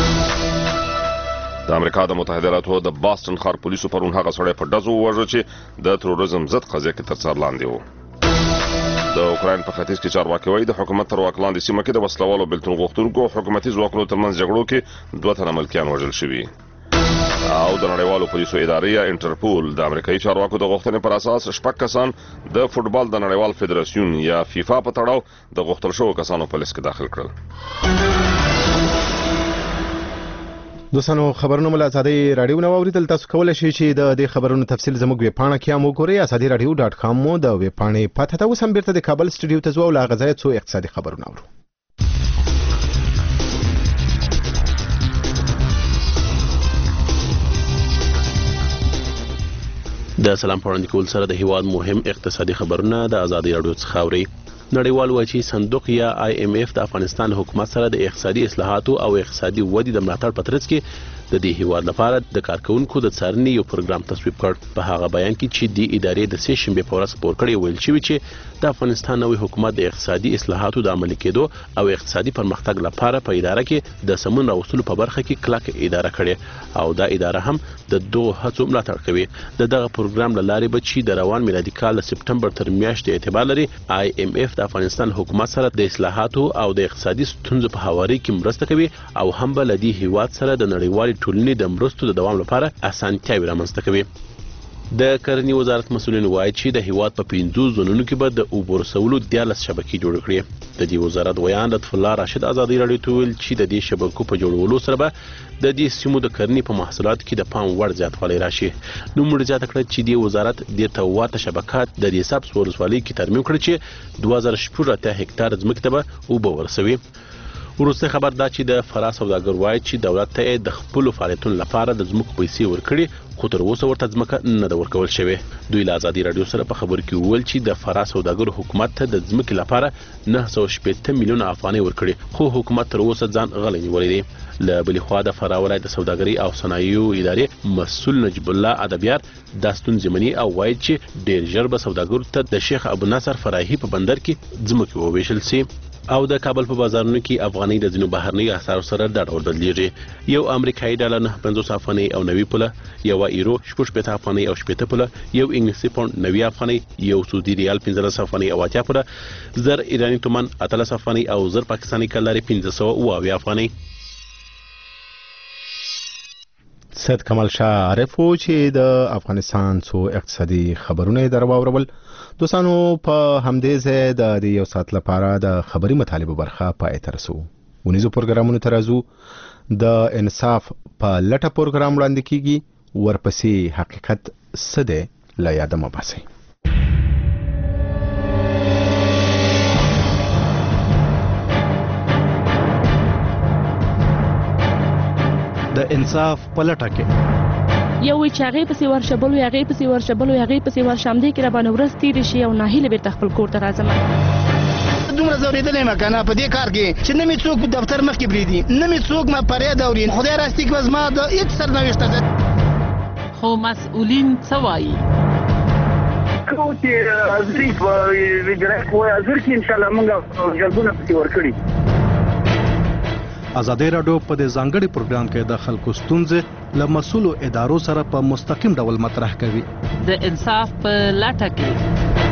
د امریکا د متحده ایالاتو د باستن ښار پولیسو پرون هغه سړی په ډزو ووژه چې د تروریزم ضد قضیه کې تر څار لاندې و. د اوکراین په ختیځ کې چارواکي وايي د حکومت تر واک لاندې سیمه کې د وسلوالو بېلتون غوښتونکو حکومتي ځواکونو ترمنځ جګړو کې 2 تنه ملکیان وژل شوي. او د نړیوالو پولیسو ادارې یا انټرپول د امریکایي چارواکو د غوښتنې پر اساس 6 کسان د فوټبال د نړیوال فدراسیون یا فیفا په تړاو د غوښتل شوو کسانو په لیست کې داخل کړل. دوستانو خبرونه مل ازادي رادیو نو اوریدل تاسو کولای شئ چې د دې خبرونو تفصیل زموږ ویب پاڼه کې هم وګورئ. azadiradio.com مو د ویب پاڼې پته ته اوس هم بیرته د کابل سټوډیو ته ځو او لا غځای څو اقتصادي خبرونه اورو. د سلام پوراندې کول سره د هیواد مهم اقتصادي خبرونه د ازادي رادیو څخه اورئ. نړیوال واچي صندوق یا IMF د افغانستان حکومت سره د اقتصادي اصلاحاتو او اقتصادي ودې د ملاتړ په ترڅ کې د دې هیواد لپاره د کارکونکو د څارنې یو پروګرام تصویب کړ. په هغه بیان کې چې د ادارې د سې شنبې په ورځ خپور کړی ویل شوی چې د افغانستان نوې حکومت د اقتصادي اصلاحاتو د عملي کېدو او اقتصادي پرمختګ لپاره په اداره کې د سمون راوستلو په برخه کې کلک اداره کړې او دا اداره هم د دوه هڅو ملاتړ کوي. دغه پروګرام لاره به چې د روان میلادي کال د سپټمبر تر میاشتې اعتبار لري IMF د افغانستان حکومت سره د اصلاحاتو او د اقتصادي ستونزو په هواري کې مرسته کوي او هم به لدی هیواد سره د نړیوال ټولنې د مرستو د دوام لپاره اسانتیاوي رامنځته کوي. د کرنې وزارت مسؤلین وایي چې د هیواد په 15 زونونو کې به د اوبو رسولو 14 شبکې جوړ کړي. د دې وزارت ویان لطف الله راشد ازادي راډیو ته ویل چې د دې شبکو په جوړولو سره به د دې سیمو د کرنې په محصولاتو کې د پام وړ زیاتوالی راشي. نو موږ زیاته کړه چې د وزارت د تواته شبکات د دې سبز ولسوالۍ کې ترمیم کړ چې 2014 هکتار ځمکې ته به اوبه ورسوي. وروسته خبر دا چې د فراه سوداګر وایي چې دولت ته د خپل فعالیتونو لپاره د ځمکو پیسې ورکړي خو تر اوسه ورته ځمکه نه ده ورکول شوې. دوی له ازادي راډیو سره په خبرو کې وویل چې د فراه سوداګر حکومت ته د ځمکې لپاره 980 میلیونه افغانۍ ورکړي خو حکومت تر اوسه ځان غلی نیولی دی. له بلې خوا د فراه ولایت د سوداګرۍ او صنایعو ادارې مسؤل نجیب الله ادبیار دا ستونزې مني او وایي چې ډېر ژر به سوداګرو ته د شیخ ابو نصر فراهي په بندر کې ځمکې وویشل سي. او د کابل په بازارونو کې افغانۍ د ځینو بهرنیو اسعارو سره دا ډول بدلیږي. یو امریکایي ډالر 950 افغانۍ او 90 پوله، یو ایرو 60 افغانۍ او 80 پوله، یو انګلیسي پاوند 90 افغانۍ، یو سعودي ریال 15 افغانۍ او 80 پوله، زر ایرانی تومان 13 افغانۍ او زر پاکستاني کلاري 1500 افغانۍ. سید کمال شاه عارف چې د افغانستان څو اقتصادي خبرونه درواورول دوستانو په همدې ځای د یو ساعت لپاره د خبري مطالبه برخه پای ته رسو ونیزو پروګرامونو ترازو د انصاف په لټه پروګرام وړاندې کیږي ورپسې حقیقت سده لا یاد مباسي د انصاف په لټه کې یو چې هغه پسې ورشبلو هغه پسې ورشم دې کې را باندې ورځ تیر شي او ناهیله بیرته خپل کور ته راځم دومره زوریدلې مکنه په دې کار کې چې نه می څوک په دفتر مخ کې بریدي نه می څوک ما پرې دوري خدای راستي کې وزما د هیڅ سرنوشت ده خو مسؤلین څه وایي کوم چې ازري په ویډرک وای ازر کې ان شاء الله موږ جلبونه پتی ورکړي ازادي رادیو په دې ځانګړي پروګرام کې د خلکو ستونزې له مسؤلو ادارو سره په مستقیم ډول مطرح کوي د انصاف په لټه کې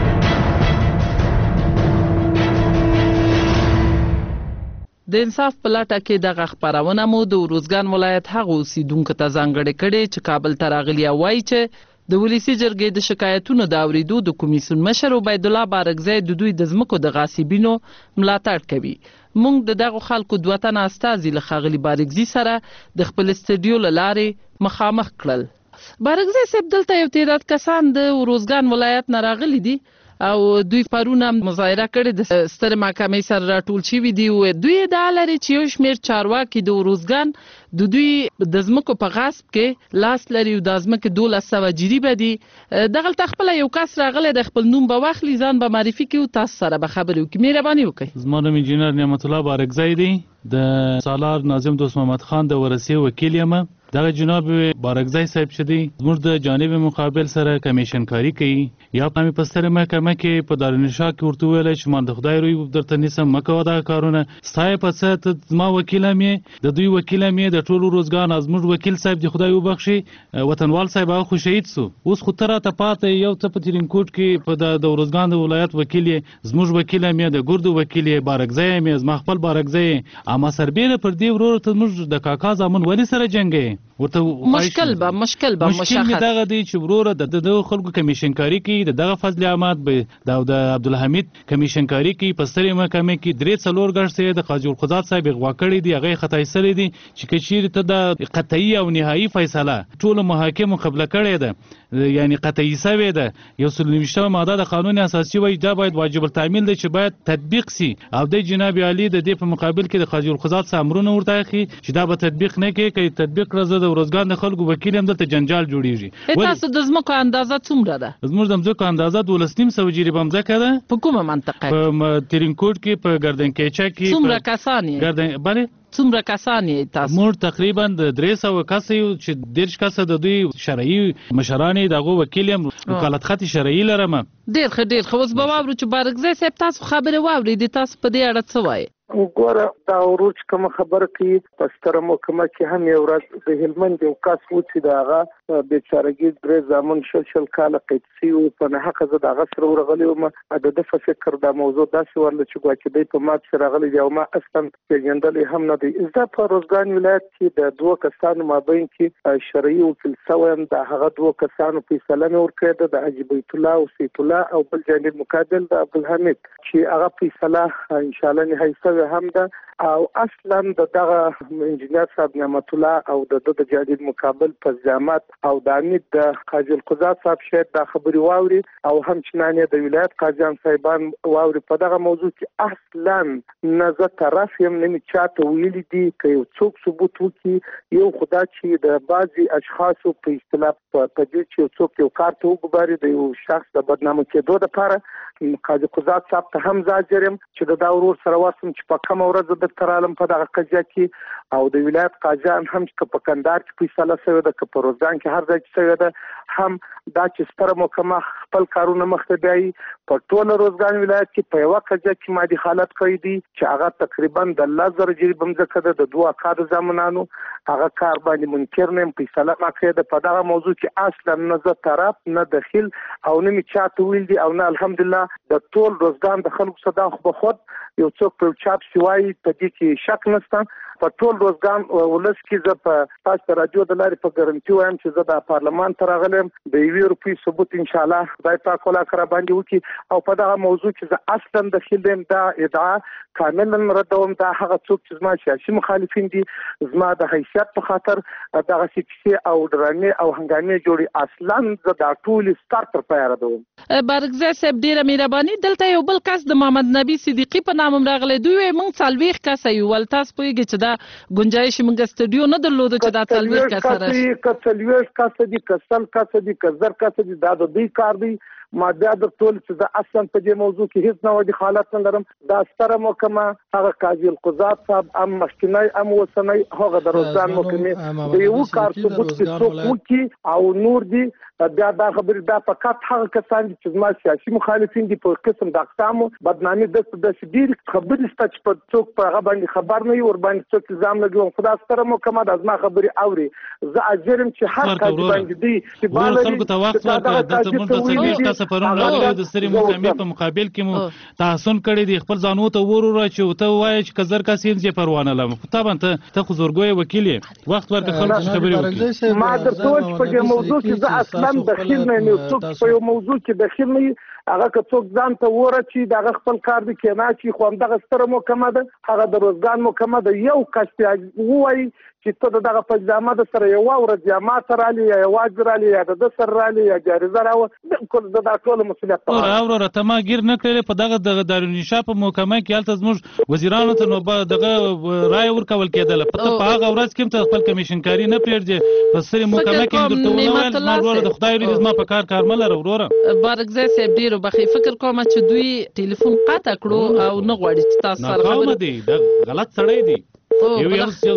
د انصاف په لټه کې دغه خبرونه مو د روزګان ولایت هغه اوسیدونکو ته ځانګړي کړي چې کابل ته راغلي وایي چې د ولسی جرګې د شکایتونو د اوریدو د کمیسیون مشر عبید الله بارکزی د دوی د ځمکو د غاصبینو ملاتړ کوي مونږ د دغه خلکو دوه تنه استازي له ښاغلي بارکزي سره د خپل استډیو له لارې مخامخ کړل بارکزي صاحب دلته یو تعداد کسان د روزګان ولایت نه راغلي دي او دوی پرونه مظاهره کړې د ستر محکمې سره راټول شوي دي او دوی دا لري چې یو شمېر چارواکي د روزګان د دوی د ځمکو په غصب کې لاس لري او د ځمکې 1200 جریبه دي دغلته خپل یو کس راغلی د خپل نوم به واخلي ځان به معرفي کړي او تاسو سره به خبرې وکړي مهرباني وکړئ زما نوم انجینر نعمت الله بارکزی دی د سالار ناظم دوست محمد خان د ورثې وکیل یم دغه جناب بارکزی صاحب چې دی زموږ د جانب مقابل سره کمیشن کاری کوي یا په پستره محکمه کې په دارالنشا کې ورته ویل چې مان د خدای روی درته نسم مکو دا کارونه ستای په څه ما وکیل مې د دوی وکیل مې د ټولو روزګان زموږ وکیل صاحب د خدای وبخشي وطنوال صاحب هغه شهید سو اوس خو تر ته پاتې یو څه په ترینکوټ کې په د روزګان د ولایت وکیل زموږ وکیل مې د ګردو وکیل بارکزی مې زما خپل بارکزی اما سربېره پر دې ورور ته موږ د کاکا زامن ولی سره جنگي ورته مشکل به مشخص دغه دی چې وروره د خلکو کمیشن کاری کوي دغه فضل احمد به د عبدالحمید کمیشن کاری کوي په سترې محکمې کې 3 غړي د قاضي القضات صاحب غوا کړی دی هغه خطای سره دی چې کچیر ته د قطعي او نهایی فیصله ټول محاکم قبل کړی ده یعنی قطعي سوی ده یو 29 ماده د قانون اساسي وایي دا باید واجب التعمیل دی چې باید تطبیق سي او د جناب عالی د دې په مقابل کې د قاضي القضات امرونه ورته کوي چې دا به تطبیق نه کوي چې تطبیق راځي د روزګان د خلکو وکیل هم دلته جنجال جوړیږي تاسو د ځمکو اندازه څومره ده زموږ د ځمکو اندازه 12.5 جریبه ځمکه ده په کومه منطقه په ترینکوټ کې په ګردنکیچا کې څومره کسان یې بله څومره کسان یې تاسو موږ تقریبا د 300 کس یو چې 10 کس د دوی شرعي مشران دغه وکیل هم وکالت خط شرعي لرم ډیر خو اوس به واورو چې بارکزی صاحب تاسو خبره واورئ تاسو په دې اړه څه وایي وګوره دا وروج کوم خبره کوي په ستره محکمه کې هم یو ورځ د هلمند یو کس و چې د هغه بیچارګي درې زامن شل کاله قید شوي وو په نه حقه زه د هغه سره ورغلی وم د ده په فکر دا موضوع داسې ورله چې ګواکې دی په ما پسې راغلی دی او ما اصلا پېژندلی هم نه دی زه په روزګان ولایت کې د 2 کسانو مابین کې شرعي وکیل شوی یم د هغه 2 کسانو فیصله مې ورکړې ده د حاجي بیت الله او سیف الله او بل جانب مقابل د عبدالحمید چې هغه فیصله انشاءالله نهایي هم ده او اصلا دغه انجینر صاحب نعمت الله او د جدید مقابل په زعامت او د امید د قاضي القضات صاحب شاید دا خبري واوري او هم چنانه د ولایت قاضیان صاحبان واوري په دغه موضوع کې اصلا نه زه طرف یم نه چاته ویلي دي که یو څوک ثبوت وکړي یو خدا چې د بعضي اشخاصو په اصطلاح په دې چې څوک یو کار ته وګوري د یو شخص د بدنامه کېدو لپاره قاضي القضات صاحب ته هم زاجر یم چې د ورور سره واسم چې په کوم ورځ د ترالم په دغه قضیه کې او د ولایت قاضیان هم چې په کندهار کې فیصله شوې ده که په روزګان کې هر ځای کې شوې ده هم دا چې ستره محکمه خپل کارونه مخته بیایي په ټول روزګان ولایت کې په یوه قضیه کې ما دخالت کړی دی چې هغه تقریبا د 10,000 جریبه ځمکه ده د 2 اکادو زامنانو هغه کار باندې منکر نه یم فیصله ما کړې ده په دغه موضوع کې اصلا نه زه طرف نه دخیل او نه مې چاته ویل دي او نه الحمدلله د ټول روزګان د خلکو صدا خو به خود یو څوک په چاپ سوای په دې کې شک نشته په ټول روزګان ولس کې زه په تاسو رادیو د لارې په ګارنټي وایم چې زه د پارلمان ته راغلم د 1 روپۍ ثبوت ان شاء الله خدای پاک ولا کرا باندې وکي او په دغه موضوع کې زه اصلا داخل دیم دا ادعا کاملا ردوم دا هغه څوک چې زما سیاسي مخالفین دي زما د حیثیت په خاطر دغه سیاسي او ډرامې او هنګامې جوړي اصلا زه دا ټول ستارټر پیاره دوم. بارګزی صاحب ډیره مهرباني. دلته یو بل کس د محمد نبی صدیقي په نام راغلی دوی موږ 40 کس یو ول تاسو پوهیږئ چې دا گنجایش موږ سټډیو نه درلود چې دا 40 کس راشي کڅلويش کس دي کسل کس دي کزر کس دي دا د دوی کار دی. ما بیا د ټول چې زه اصلا په دې موضوع کې هیڅ نه ودی حالت نه لرم. دا ستره محکمه هغه قاضي القضات صاحب ام مخکنی ام وسنی هغه د روزګان محکمې د یو کار ثبوت کې څوک وکي او نور دي بیا دا خبرې دا فقط هغه کسان دي چې زما سیاسي مخالفین دي په قسم د اقسامو بدنامي د ډیر خبرې ست چې په څوک په هغه باندې خبر نه ور باندې څوک الزام لګوي. خدا ستره محکمه د ازما خبرې اوري. زه اجرم چې هر قاضي باندې دي چې خلکو ته وخت ورکړه د تمون د سفرون راغلی د ستري محکمې په مقابل کې مو تحسن کړی دی خپل ځانو ته ورور چې ته وایې چې کزر کاسین چې پروانه لم طبعا ته خو زورګوي وکیل وخت ورکړه خلکو خبرې وکړي. ما د ټول په دې موضوع کې زه اصلا داخل نه څوک په یو موضوع کې داخل نه هغه که څوک ځان ته وره چې دغه خپل کار دی کې نه چې خو همدغه ستره محکمه ده هغه د روزګان محکمه ده یو کس وایي چې ته دغه پجامه د سره یو ورځ یا ما سره رالی یا یواز رالی یا د سر رالی یا جارزه راو بالکل د ټول مسؤلیت او ته ما گیر نه کړل په دغه دارالانشا په محکمه کې هلته زموږ وزیرانو ته نو دغه رائے ورکول کېدل په هغه ورځ کې ته خپل کمیشن کاری نه پرېږدې په سری محکمه کې درته وویل ما ورور د خدای لري زما په کار ملره وروره. بارګزی صاحب ډیرو بخي فکر کوم چې دوی ټلیفون قطع کړو او نه غواړي چې تاسو سره خبرې دي غلط سړی دی یو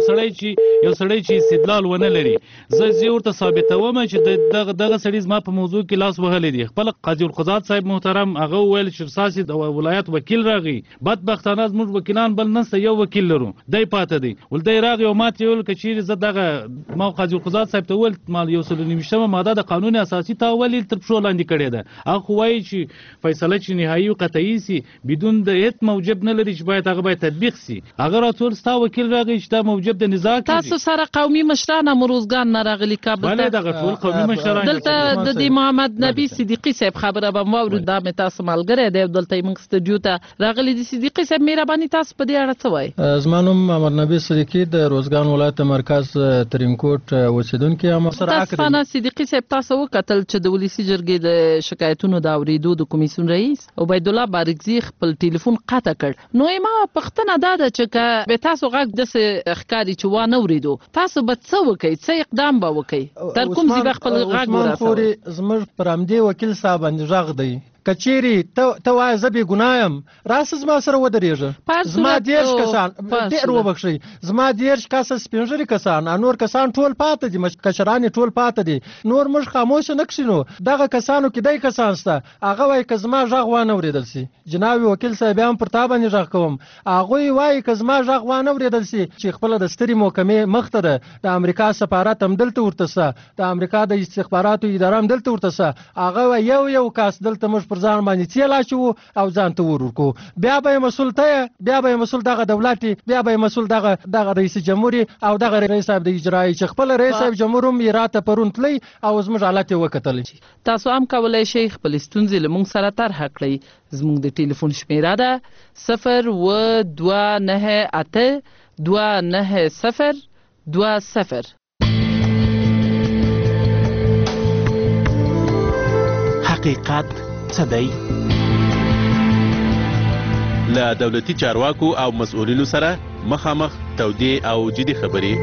سړی چې استدلال ونه لري زه ورته ثابتوم چې دغه سړی زما په موضوع کې لاس وهلی دی. خپل قاضي القضات صاحب محترم هغه وویل چې ساسي د ولایت وکیل راغی بدبختانه زموږ وکیلان بل نسته یو وکیل لرو دی پاته دی ول دی راغی او ماته ویل کچیر زه دغه ما قاضي القضات صاحب ته ویل مال یو سل نیمشمه ماده د قانون اساسي تاویل تر پښو لاندې کړی ده هغه وایي چې فیصله چې نهایی او قطعي سي بدون د هیڅ موجب نه لري چې باید هغه باید تطبیق سي. هغه راټول ستا وکیل راغی چې دا موجب د نزاع تاسو سره قومي مشران امروزګان نه راغلي کابل ته دغه ټول قومي مشران دلته د دې محمد نبی صدیقي صاحب خبره به مو دا مې تاسو ملګری دی دلته موږ سټډیو ته راغلي دي. صدیقي صاحب مهرباني تاسو په دې اړه څه وایي؟ زما نوم محمد نبی صدیقي د روزګان ولایت مرکز ترینکوټ اوسیدونکي یم. تاسو صدیقي صاحب تاسو وکتل چې د ولسی جرګې د شکایتونو د اوریدو د کمیسیون رئیس عبید الله بارګزی خپل ټلیفون قطع کړ. نو ما پښتنه دا ده چې به تاسو غږ د ښکاری چې وانه وریدو تاسو به څه وکئ څه اقدام به وکئ تر کوم ځای به خپل غږ ورسوئ؟ زموږ پر همدې وکیل صاحب باندې غږ دی کچيري ته وای زه به ګنایم راس زما سره ودرېږه زما دیرش کسان ډېر وبخښي زما دیرش کس سپینځري کسان نور کسان ټول پاتې دي کشران ټول پاتې دي نور موږ خاموش نه کښینو دغه کسانو کې دای کسان سته هغه وای که زما غږ وانه اوریدل سي جناب وکیل صاحب هم پر تا باندې غږ کوم هغه وای که زما غږ وانه اوریدل سي چې خپل د ستري محکمې مخته ده د امریکا سفارت هم دلته ورته سه د امریکا د استخباراتو اداره هم دلته ورته سه هغه وای یو کاس دلته موږ پر ځان باندې تیلا شو او ځان ته ورکو بیا به مسول ته بیا به مسول دغه دولتي بیا به مسول دغه رئیس جمهوریت او دغه رئیس صاحب د اجرایی چې خپل رئیس صاحب جمهور میراته پرونتلی او زموږ حالت وکتل. تاسو هم کولای شئ خپل ستونزې له موږ سره طرح کړئ. زموږ د ټلیفون شمیره ده 029829020. حقیقت څه دی؟ له دولتي چارواکو او مسؤلینو سره مخامخ تودې او جدي خبرې.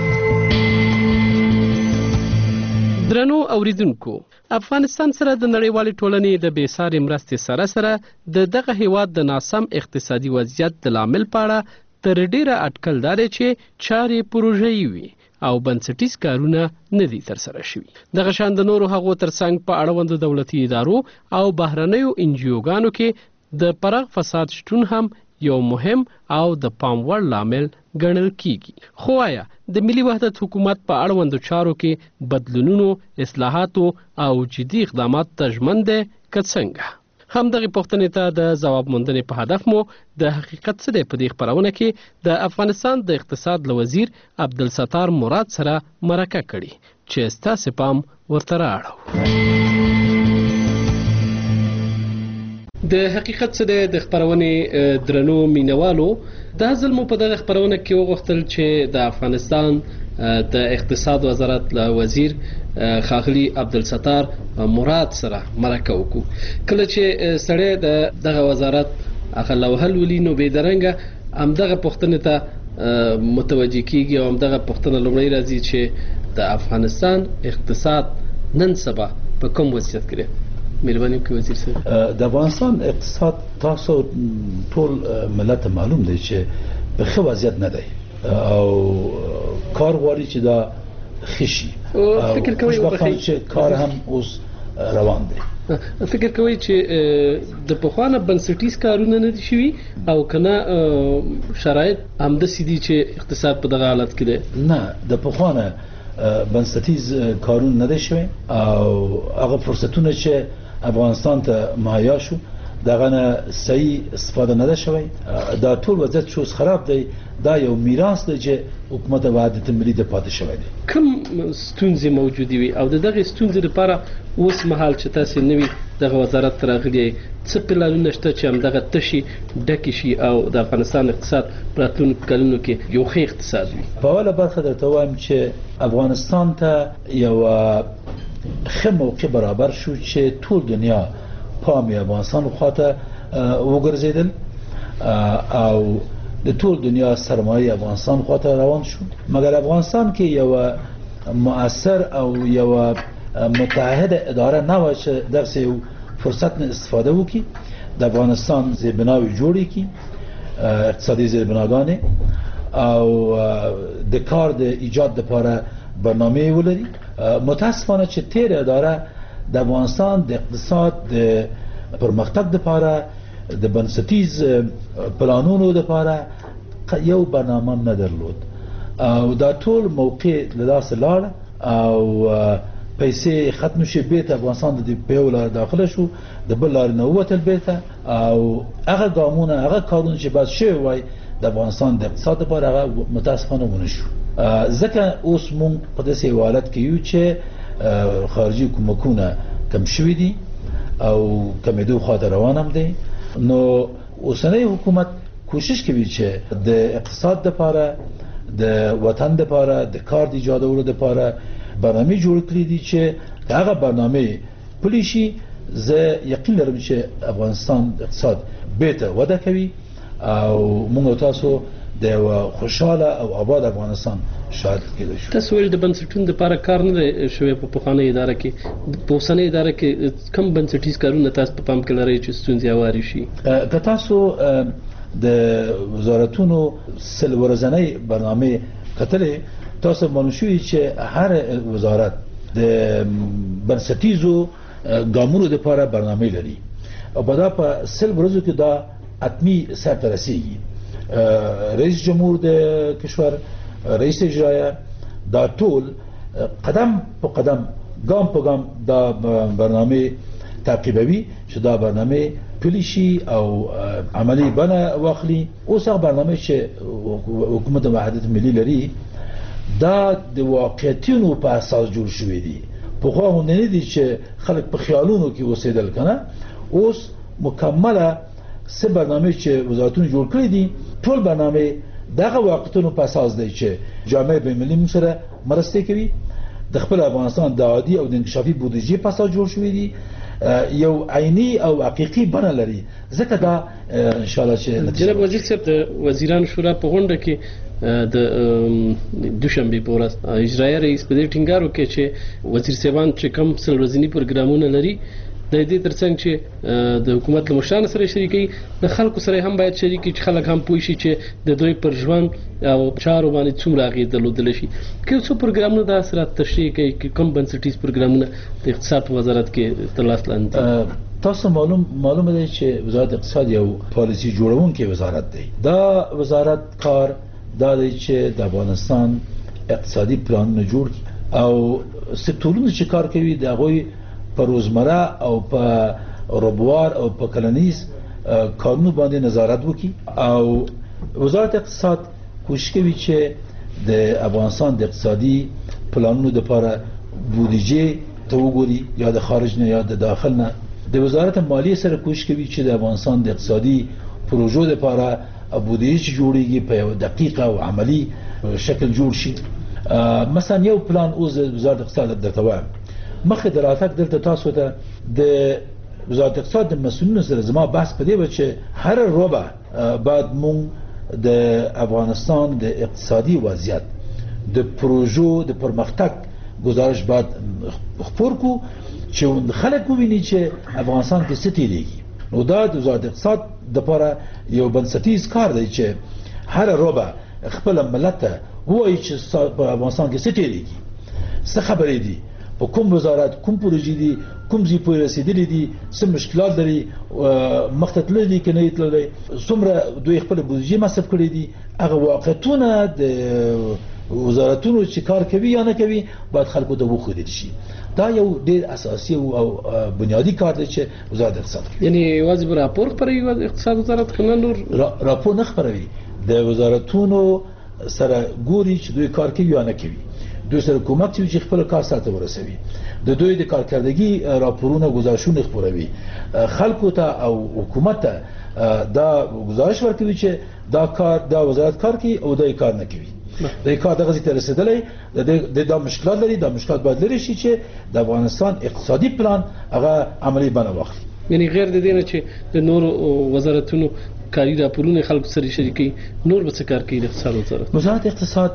درنو اوریدونکو افغانستان سره د نړیوالې ټولنې د بېسارې مرستې سره د دغه هیواد د ناسم اقتصادي وضعیت د لامل په اړه تر ډیره اټکل دا دی چې چارې پروژه‌یي وي او بنسټیز کارونه نه دي ترسره شوي. دغه شان د نورو هغو ترڅنګ په اړوندو دولتي ادارو او بهرنیو انجیوګانو کې د پراخ فساد شتون هم یو مهم او د پام وړ لامل ګڼل کیږي. خو آیا د ملي وحدت حکومت په اړوندو چارو کې بدلونونو، اصلاحاتو او جدي اقدامات ته ژمن دی که څنګه؟ همدغه پوښتنې ته د ځواب موندنې په هدف مو د حقیقت څه دی په دې خبرونه کې د افغانستان د اقتصاد له وزیر عبدالستار مراد سره مرکه کړې چې ستاسو پام ورته راړو. د حقیقت څه دی د خبرونې درنو مینوالو، دا ځل مو په دغه خبرونه کې وغوښتل چې د افغانستان د اقتصاد وزارت له وزیر ښاغلي عبدالستار مراد سره مرکه وکړو. کله چې سړی دغه وزارت هغه لوحه لولي نو بېدرنګه همدغه پوښتنې ته متوجه کیږي او همدغه پوښتنه لومړی راځي چې د افغانستان اقتصاد نن سبا په کوم وضعیت کې دی؟ مهرباني وکړئ وزیر صاحب. د افغانستان اقتصاد تاسو ټول ملت معلوم دی چې په ښه وضعیت نه دی او کار غواړي چې دا خشي. فکر کوي چې کار هم اوس روان دی. فکر کوي چې د پخوانه بنسټیز کارونه نه دي شوي او کنه شرایط همداسې دي چې اقتصاد په دغه حالت کې دی؟ نه، د پخوانه بنسټیز کارونه نه دي شوي او هغه فرصتونه چې افغانستان ته مهیا شو دغه نه صحیح استفاده نه ده شوی. دا ټول وضعیت شو خراب دی. دا یو میراث دی چې حکومت وحدت ملي د پاتې شوی دی. کوم ستونزې موجودې وي او دغه ستونزې لپاره اوس مهال چې تاسو نوی دغه وزارت راغلی څه پلانونه شته چې همدغه تشي ډکې شي او د افغانستان اقتصاد په راتلونکو کلونو کې یو ښه اقتصاد وي؟ په اوله برخه درته وایم چې افغانستان ته یو ښه موقع برابر شو چې ټول دنیا پام افغانستان خواته وګرځیدل او د ټول دنیا سرمایه افغانستان خواته روان شو. مګر افغانستان کې یو مؤثر او یو متحده اداره نه و چې دغه یو فرصت نه استفاده وکړي د افغانستان زیربناوي جوړې کړي، اقتصادي زیربناګانې او د کار د ایجاد لپاره برنامه ولري. متاسفانه چې تیر اداره د افغانستان د اقتصاد د پرمختګ لپاره د بنسټیز پلانونو لپاره یو برنامه نه درلود او دا ټول موقع له لاسه لاړ او پیسې ختم شي. بیت افغانستان د پیول داخله شو، د بل لار نه ووتل بیت او هغه ګامونه هغه کارونه چې باید شوی وای د افغانستان د اقتصاد لپاره هغه متاسفانه ونه شو. ځکه اوس مونږ په داسې حالت کې یو چې خارجي کومکونه کم شوي دي او کمېدو خواته روان هم دی. نو اوسنۍ حکومت کوشش کوي چې د اقتصاد لپاره د وطن لپاره د کار د ایجادولو لپاره برنامه جوړ کړي دي چې هغه برنامه پلي شي. زه یقین لرم چې افغانستان اقتصاد بهتر وده کوي او موږ تاسو د خوشاله او آباد افغانستان شاهد کېدای شو. تاسو ول د بنسټونو لپاره کار نه شوی په پخوانۍ اداره کې، په اوسنۍ اداره کې کوم بنسټیز کارونه تاسو په پام کې لرئ چې ستونزې هواري شي؟ که تاسو د وزارتونو سل ورځنۍ برنامه کتلې تاسو معلوم شوي چې هر وزارت د بنسټیزو ګامونو لپاره برنامه لري او په سل ورځو کې دا اتمی سرته رسیږي. رئیس جمهور د کشور، رئیس اجرایه، دا ټول قدم په قدم ګام په ګام دا برنامه تعقیبوي چې دا برنامه پلي شي او عملی بنه واخلي. اوس هغه برنامه چې حکومت وحدت ملي لري دا د واقعیتونو په اساس جوړ شوی دی. په خو نه دي چې خلک په خیالونو کې اوسېدل کنه. اوس مکمله سه برنامه چې وزارتونه جوړ کړی دي ټول برنامه دغه واقعیتونو په اساس دی چې جامعه بین‌المللي سره مرسته کوي. د خپل افغانستان د عادي او د انکشافي بودیجې په اساس جوړ شوی دي، یو عیني او حقيقي بڼه لري. ځکه دا ان شاء الله چې جناب وزیر صاحب د وزیران شورا په غونډه کې د دوشنبه په ورځ اجرایي رئیس په دې ټینګار وکړ چې وزیر صاحبان چې کوم څل ورځنی پروګرامونه لري د دې ترڅنګ چې د حکومت له مشرانو سره شریکي، د خلکو سره هم باید شریکي چې خلک هم پوه شي چې د دوی پر ژوند او چارو باندې څومره اغېز درلودل شي. که څو پروګرامونه د سره تشریح کوي چې کوم بنسټیز پروګرامونه د اقتصاد وزارت کې تر لاس لاندې. تاسو معلومه ده چې وزارت اقتصاد یو پالیسی جوړونکی وزارت دی. دا وزارت کار دا دی چې د افغانستان اقتصادي پلانونه جوړ او سکتورونه چې کار کوي د هغوی په روزمره او په ربوار او په کلنیز کارونو باندې نظارت وکړي. او وزارت اقتصاد کوشش کوي چې د افغانستان د اقتصادي پلانونو لپاره بودجه ته وګوري، یا د خارج نه یا د داخل نه. د وزارت مالیې سره کوشش کوي چې د افغانستان د اقتصادي پروژو لپاره بودجه جوړیږي په یو دقیق او عملی شکل جوړ شي. مثلا یو پلان اوس وزارت اقتصاد درته وایم، مخکې د راتګ دلته تاسو ته د وزارت اقتصاد د مسؤلینو سره زما بحث په دې و چې هر ربع بعد مونږ د افغانستان د اقتصادي وضعیت د پروژو د پرمختګ گزارش بعد خپور کو چې خلک وویني چې افغانستان کې څه تیریږي. نو دا د وزارت اقتصاد لپاره یو بنسټیز کار دی چې هر ربع خپل ملت ته وایي چې په افغانستان کې څه تیریږي، څه خبرې دي، په کوم وزارت کوم پروژې دي، کوم ځای پورې رسیدلي دي، څه مشکلات لري، مخته تللي دي که نه تللي، څومره دوی خپل بودجه مصرف کړي دي. هغه واقعیتونه د وزارتونو چې کار کوي یا نه کوي باید خلکو ته وښودل شي. دا یو ډېر اساسي او بنیادی کار دی چې وزارت اقتصاد کوي. یعنی یوازې به راپور خپروي اقتصاد وزارت که نه نور راپور نه خپروي، د وزارتونو سره ګوري چې دوی کار کوي یا نه کوي، دوی سره کومک کوي چې خپل کار سره ورسوي، د دوی د کارکردګي راپورونه گزارشونه خپروي، خلکو ته او حکومت ته دا گزارش ورکوي چې دا وزارت کار کوي او دا کار نه کوي، د کار دغه ته رسیدلې د مشکلات لري، د مشکلات باید لري شي چې د افغانستان اقتصادي پلان هغه عملی بڼه واخلي. یعنی غیر د دې نه چې د نور وزارتونو کاری راپورونه خلکو سره شریکي، نور به څه کار کوي د اقتصاد وزارت؟ وزارت اقتصاد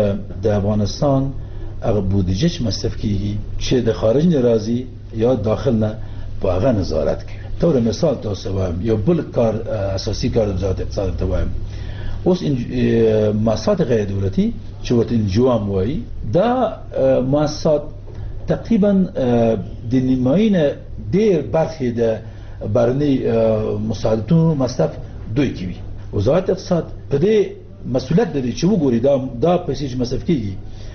د افغانستان هغه بودجه چې مصرف کیږي چې د خارج نه راځي یا داخل نه په هغه نظارت کوي. طور مثال تاسو وایم یو بل کار اساسي کار وزارت اقتصاد ته وایم، اوس مؤسسات غیر دولتي چې ورته انجوام وایي، دا مؤسسات تقریبا د نیماینه ډېر برخې د بهرني مساعدتونو مصرف دوی کوي. وزارت اقتصاد په دې مسؤلیت لري چې وګوري دا پیسې چې مصرف کیږي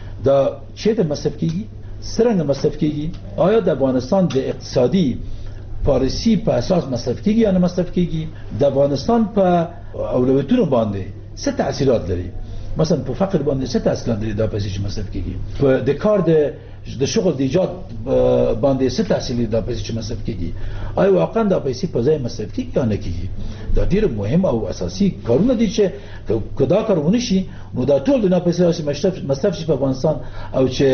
دا چیرته مصرف کیږي، څرنګه مصرف کیږي، آیا د افغانستان د اقتصادي پالیسي په اساس مصرف کیږي یا نه مصرف کیږي، د افغانستان په اولویتونو باندې څه تاثیرات لري، مثلا په فقر باندې څه تاثیرات لري دا پیسې چې مصرف کیږي، په د کار د شغل د ایجاد باندې څه تاثیر لري دا پیسې چې مصرف کیږي، آیا واقعا دا پیسې په ځای مصرف کیږي یا نه کیږي. دا ډیر مهم او اساسي کارونه دي چې کدا کارونه شي نو دا ټول د پیسې مصرف شي په افغانستان او چې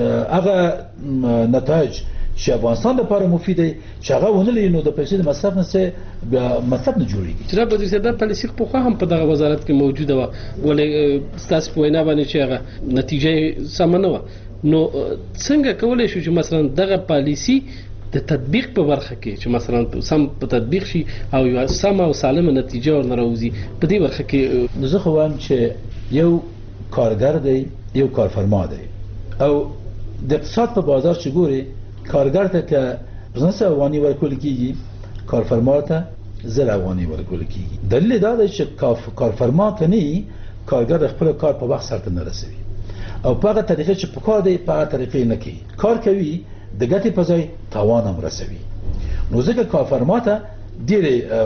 هغه نتایج چې افغانستان لپاره مفید دی چې هغه ونه لري نو د پیسې د مصرف نه څه مطلب نه جوړیږي. جناب وزیر صاحب پالیسي خو هم په دغه وزارت کې موجوده و، ولې تاسو په وینا باندې چې هغه نتیجه سم نه و، نو څنګه کولای شو چې مثلا دغه پالیسي د تطبیق په برخه کې چې مثلا سم په تطبیق شي او یو سم او سالمه نتیجه ورنروزي په دې برخه کې؟ زه خو وایم چې یو کارګر دی، یو کارفرما دی، او د اقتصاد په بازار چې ګوري کارګر ته که بزنس افغاني ورکول کیږي، کارفرما ته زر افغاني ورکول کیږي. دلیل دا دی چې کارفرما کني کارګر خپل کار په وخت سره نه رسوي او په هغه طریقې چې په کار دی په هغه طریقې نه کوي، کار کوي د ګټې په ځای تاوان هم رسوي. نو ځکه کارفرما ته ډېر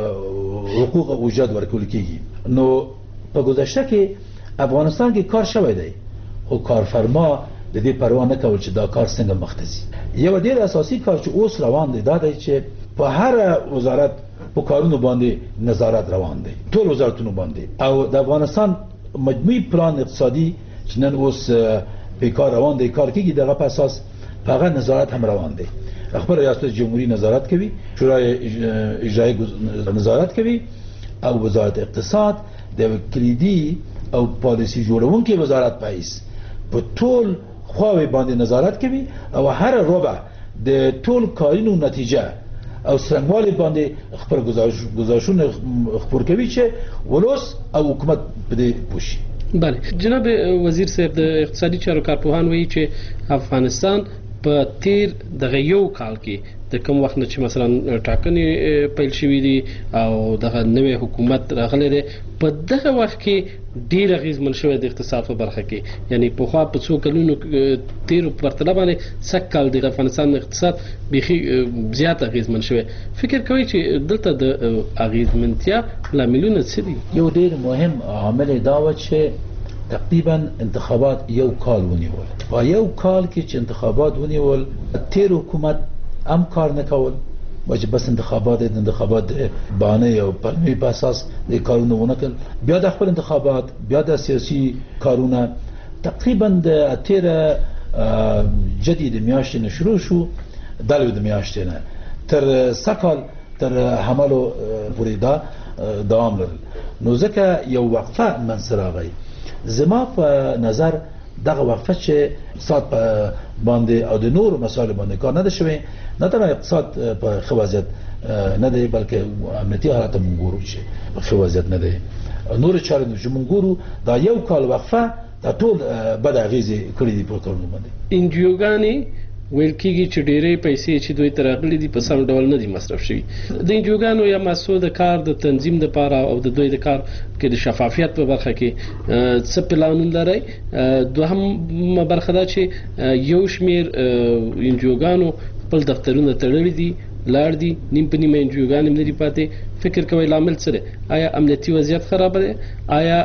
حقوق او اجرت ورکول کیږي. نو په گذشته کې افغانستان کې کار شوی دی خو کارفرما د دې پروا نه کول چې دا کار څنګه مخ ته ځي. یو ډېر اساسي کار چې اوس روان دی دا دی چې په هر وزارت په کارونو باندې نظارت روان دی، ټول وزارتونو باندې، او د افغانستان مجموعي پلان اقتصادي چې نن اوس په کار روان دی، کار کیږي دغه په اساس هغه نظارت هم روان دی. خبر ریاست جمهوریت نظارت کوي، شورای اجرایی نظارت کوي، او وزارت اقتصاد د کلیدي او پالیسی جوړونکي وزارت پایس په ټول خواوې باندې نظارت کوي او هر ربع د ټول کارونو نتیجه او څرنګوالي باندې خبر گزارشونه خبر کوي چې ولوس او حکومت په دې پوښي. بله جناب وزیر صاحب، د اقتصادي چارو کارپوهان وایي چې افغانستان په تیر دغه یو کال کې د کوم وخت نه چې مثلا ټاکنې پیل شوې دي او دغه نوې حکومت راغلی دی په دغه وخت کې ډیر اغیزمن شوی د اقتصاد په برخه کې یعنی په خوا په څو کلونو تیر پرتله باندې سک کال د افغانستان اقتصاد بيخي زیات اغیزمن شوی فکر کوي چې دلته د اغیزمنتیا لاملونه څه دي یو ډیر مهم عامل دا و چې تقریبا انتخابات یو کال ونیول په یو کال کې چې انتخابات ونیول تیر حکومت هم کار نه کول چې بس انتخابات بانه او پرمی په اساس د کارونه ونکل بیا د خپل انتخابات بیا د سیاسي کارونه تقریبا د تیر جدید میاشتې نه شروع شو دلو د میاشتې نه تر سکال تر حملو پورې دا دوام لرل نو ځکه یو وقفه منصراغی زما په نظر دغه وقفه چې اقتصاد په باندې او د نور مسایل باندې کار نه ده شوی نه تنها اقتصاد په ښه وضعیت نه دی بلکې امنیتي حالت هم ګورو چې په ښه وضعیت نه دی نور چارې چې موږ ګورو دا یو کال وقفه دا ټول بد اغیزې کړې دي په کارونو باندې انجیوګانې ویل کېږي چې ډېرې پیسې چې دوی ته راغلي دي په سم ډول نه دي مصرف شوي د انجیوګانو یا مؤسسو د کار د تنظیم دپاره او د دوی د کار کې د شفافیت په برخه کې څه پلانونه لرئ دوهمه برخه دا چې یو شمېر انجیوګانو خپل دفترونه تړلي دي لاړ دي نیم په نیمه انجیوګانې هم نه دي پاتې فکر کوئ لامل څه دی آیا امنیتي وضعیت خرابه دی آیا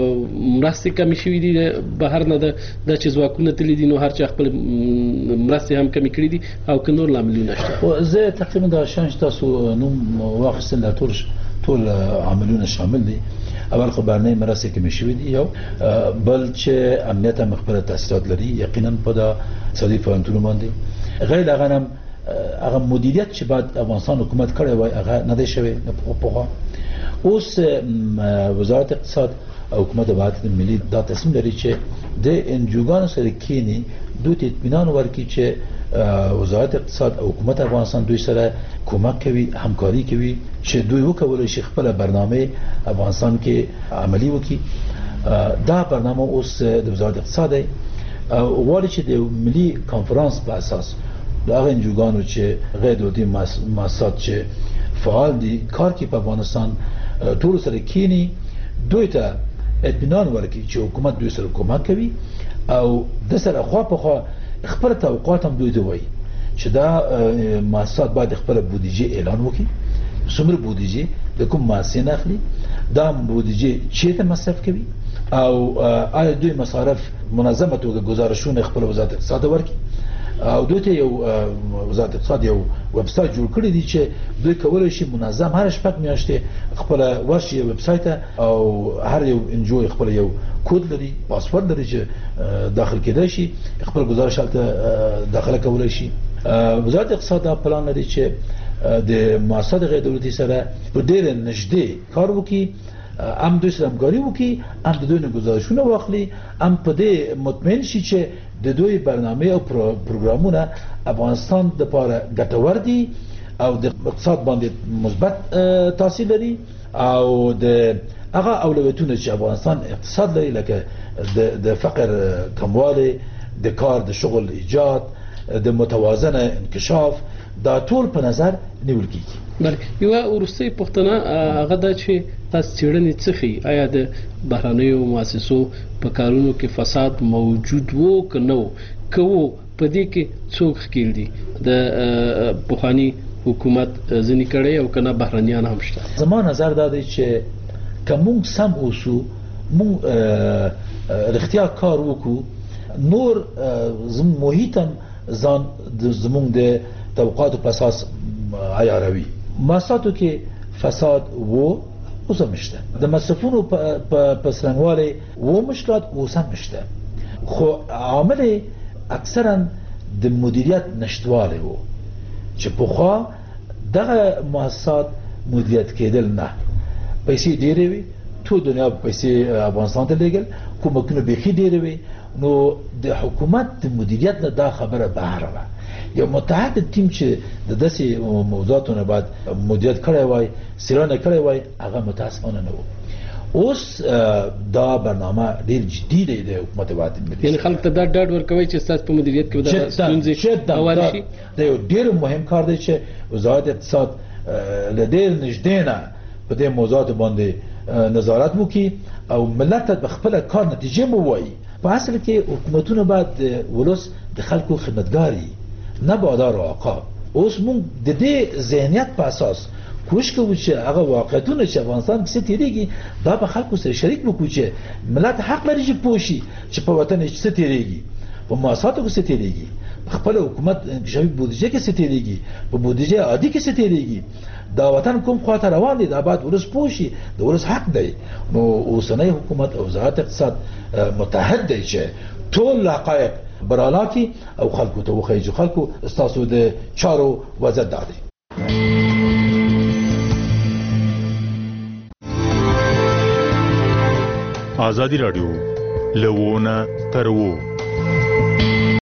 مرستې کمې شوي دي بهر نه دا چې ځواکونه تللي دي نو هر چا خپل مرستې هم کمې کړي دي او که نور لاملونه شته زه تقریبا دا شان چې تاسو نوم واخیستل دا ټول عاملونه شامل دي اول خو بهرنۍ مرستې کمې شوي دي یو بل چې امنیت هم خپله تاثیرات لري یقینا په دا اقتصادي فعالیتونو باندې غیر هغه هم هغه مدیریت چې بعد افغانستان حکومت کړی وای هغه نه دی شوی په اوس وزارت اقتصاد او حکومت وحدت ملي دا تصمیم لري چې د انجوګانو سره کینی دوی ته اطمینان ورکړي چې وزارت اقتصاد او حکومت افغانستان دوی سره کومک کوي همکاري کوي چې دوی وکولای شي خپل برنامه افغانستان کې عملی وکړي دا برنامه اوس د وزارت اقتصاد غواړي چې د ملي کانفرنس په اساس دا انجوګانو چې غیر دولتي مؤسسات چې فعال دي کار کوي په افغانستان ټول سره کینی دوی ته اطمینان ورکړي چې حکومت دوی سره کومک کوي او د سره خوا په خوا خپل توقعات هم دوی ته وایي چې دا مؤسسات باید خپل بودیجه اعلان وکړي څومره بودیجه د کوم مؤسسې نه اخلي دا بودیجه چیرته مصرف کوي او آیا دوی مصارف منظمه توګه گزارشونه خپل وزارت اقتصاد ورکړي او دوی ته یو وزارت اقتصاد یو ویب سایټ جوړ کړی دی چې دوی کولای شي منظم هر شپږ میاشتې خپل ورشي ویب سایټ او هر یو انجوی خپل یو کود لري پاسورډ لري چې داخل کېدای شي خپل گزارش هلته داخله کولای شي وزارت اقتصاد دا پلان لري چې د مؤسسات غیر دولتي سره په ډېر نږدې کار وکړي هم دوی سره همکاري وکړي هم د دوی نه گزارشونه واخلي هم په دې مطمئن شي چې د دوی برنامه او پروګرامونه افغانستان د لپاره ګټور دي او د اقتصاد باندې مثبت تاثیر لري او د هغه اولویتونه چې افغانستان اقتصاد لري لکه د فقر کموالی د کار د شغل ایجاد د متوازنه انکشاف دا ټول په نظر نیول کیږي بله یوه وروستۍ پوښتنه هغه ده چې تاسو څېړنې څه ښیي آیا د بهرنیو مؤسسو په کارونو کې فساد موجود و که نه و که و په دې کې څوک ښکیل دي د پخواني حکومت ځینې کړی او که نه بهرنیان هم شته زما نظر دا دی چې که موږ سم اوسو موږ رښتیا کار وکړو نور زموږ محیط هم ځان زموږ د توقعاتو په اساس عیاروي مؤسساتو کې فساد و اوس هم شته د مصرفونو په څرنګوالي و مشکلات اوس هم شته خو عامل اکثرا د مدیریت نشتوالی و چې پخوا دغه مؤسسات مدیریت کېدل نه پیسې ډېرې وي ټول دنیا پیسې افغانستان ته لېږل کومکونه بیخي ډېرې وي نو د حکومت د مدیریت نه دا خبره بهر وه یو متحد ټیم چې د داسې موضوعاتو نه بعد مدیریت کړی وای څېړنه کړی وای هغه متاسفانه نه و اوس دا برنامه ډیر جدي دی د حکومت وحدت ملي یعنی خلک ته دا ډاډ ورکوي چې ستاسو په مدیریت کې به دا ستونزې هوارې شي. دا یو ډیر مهم کار دی چې وزارت اقتصاد له ډیر نږدې نه په دې موضوعاتو باندې نظارت وکړي او ملت ته په خپله کار نتیجې ووایي. په اصل کې حکومتونه باید ولس د خلکو خدمتګاري نه بادار او عقاب. اوس موږ د دې ذهنیت په اساس کوشش کوو چې هغه واقعیتونه چې افغانستان کې څه تیریږي دا په خلکو سره شریک وکړو چې ملت حق لري چې پوه شي چې په وطن کې څه تیریږي، په مؤسساتو کې څه تیریږي، په خپل حکومت انکشافي بودیجه کې څه تیریږي، په بودیجه عادي کې څه تیریږي، دا وطن کوم خواته روان دی، دا باید ولس پوه شي، د ولس حق دی. نو اوسنی حکومت او وزارت اقتصاد متحد دی چې ټول حقایق برالا کی او خلکو ته وخی چې خلکو استاسو د چارو وضعیت دا دی. آزادی رادیو لوونه ترو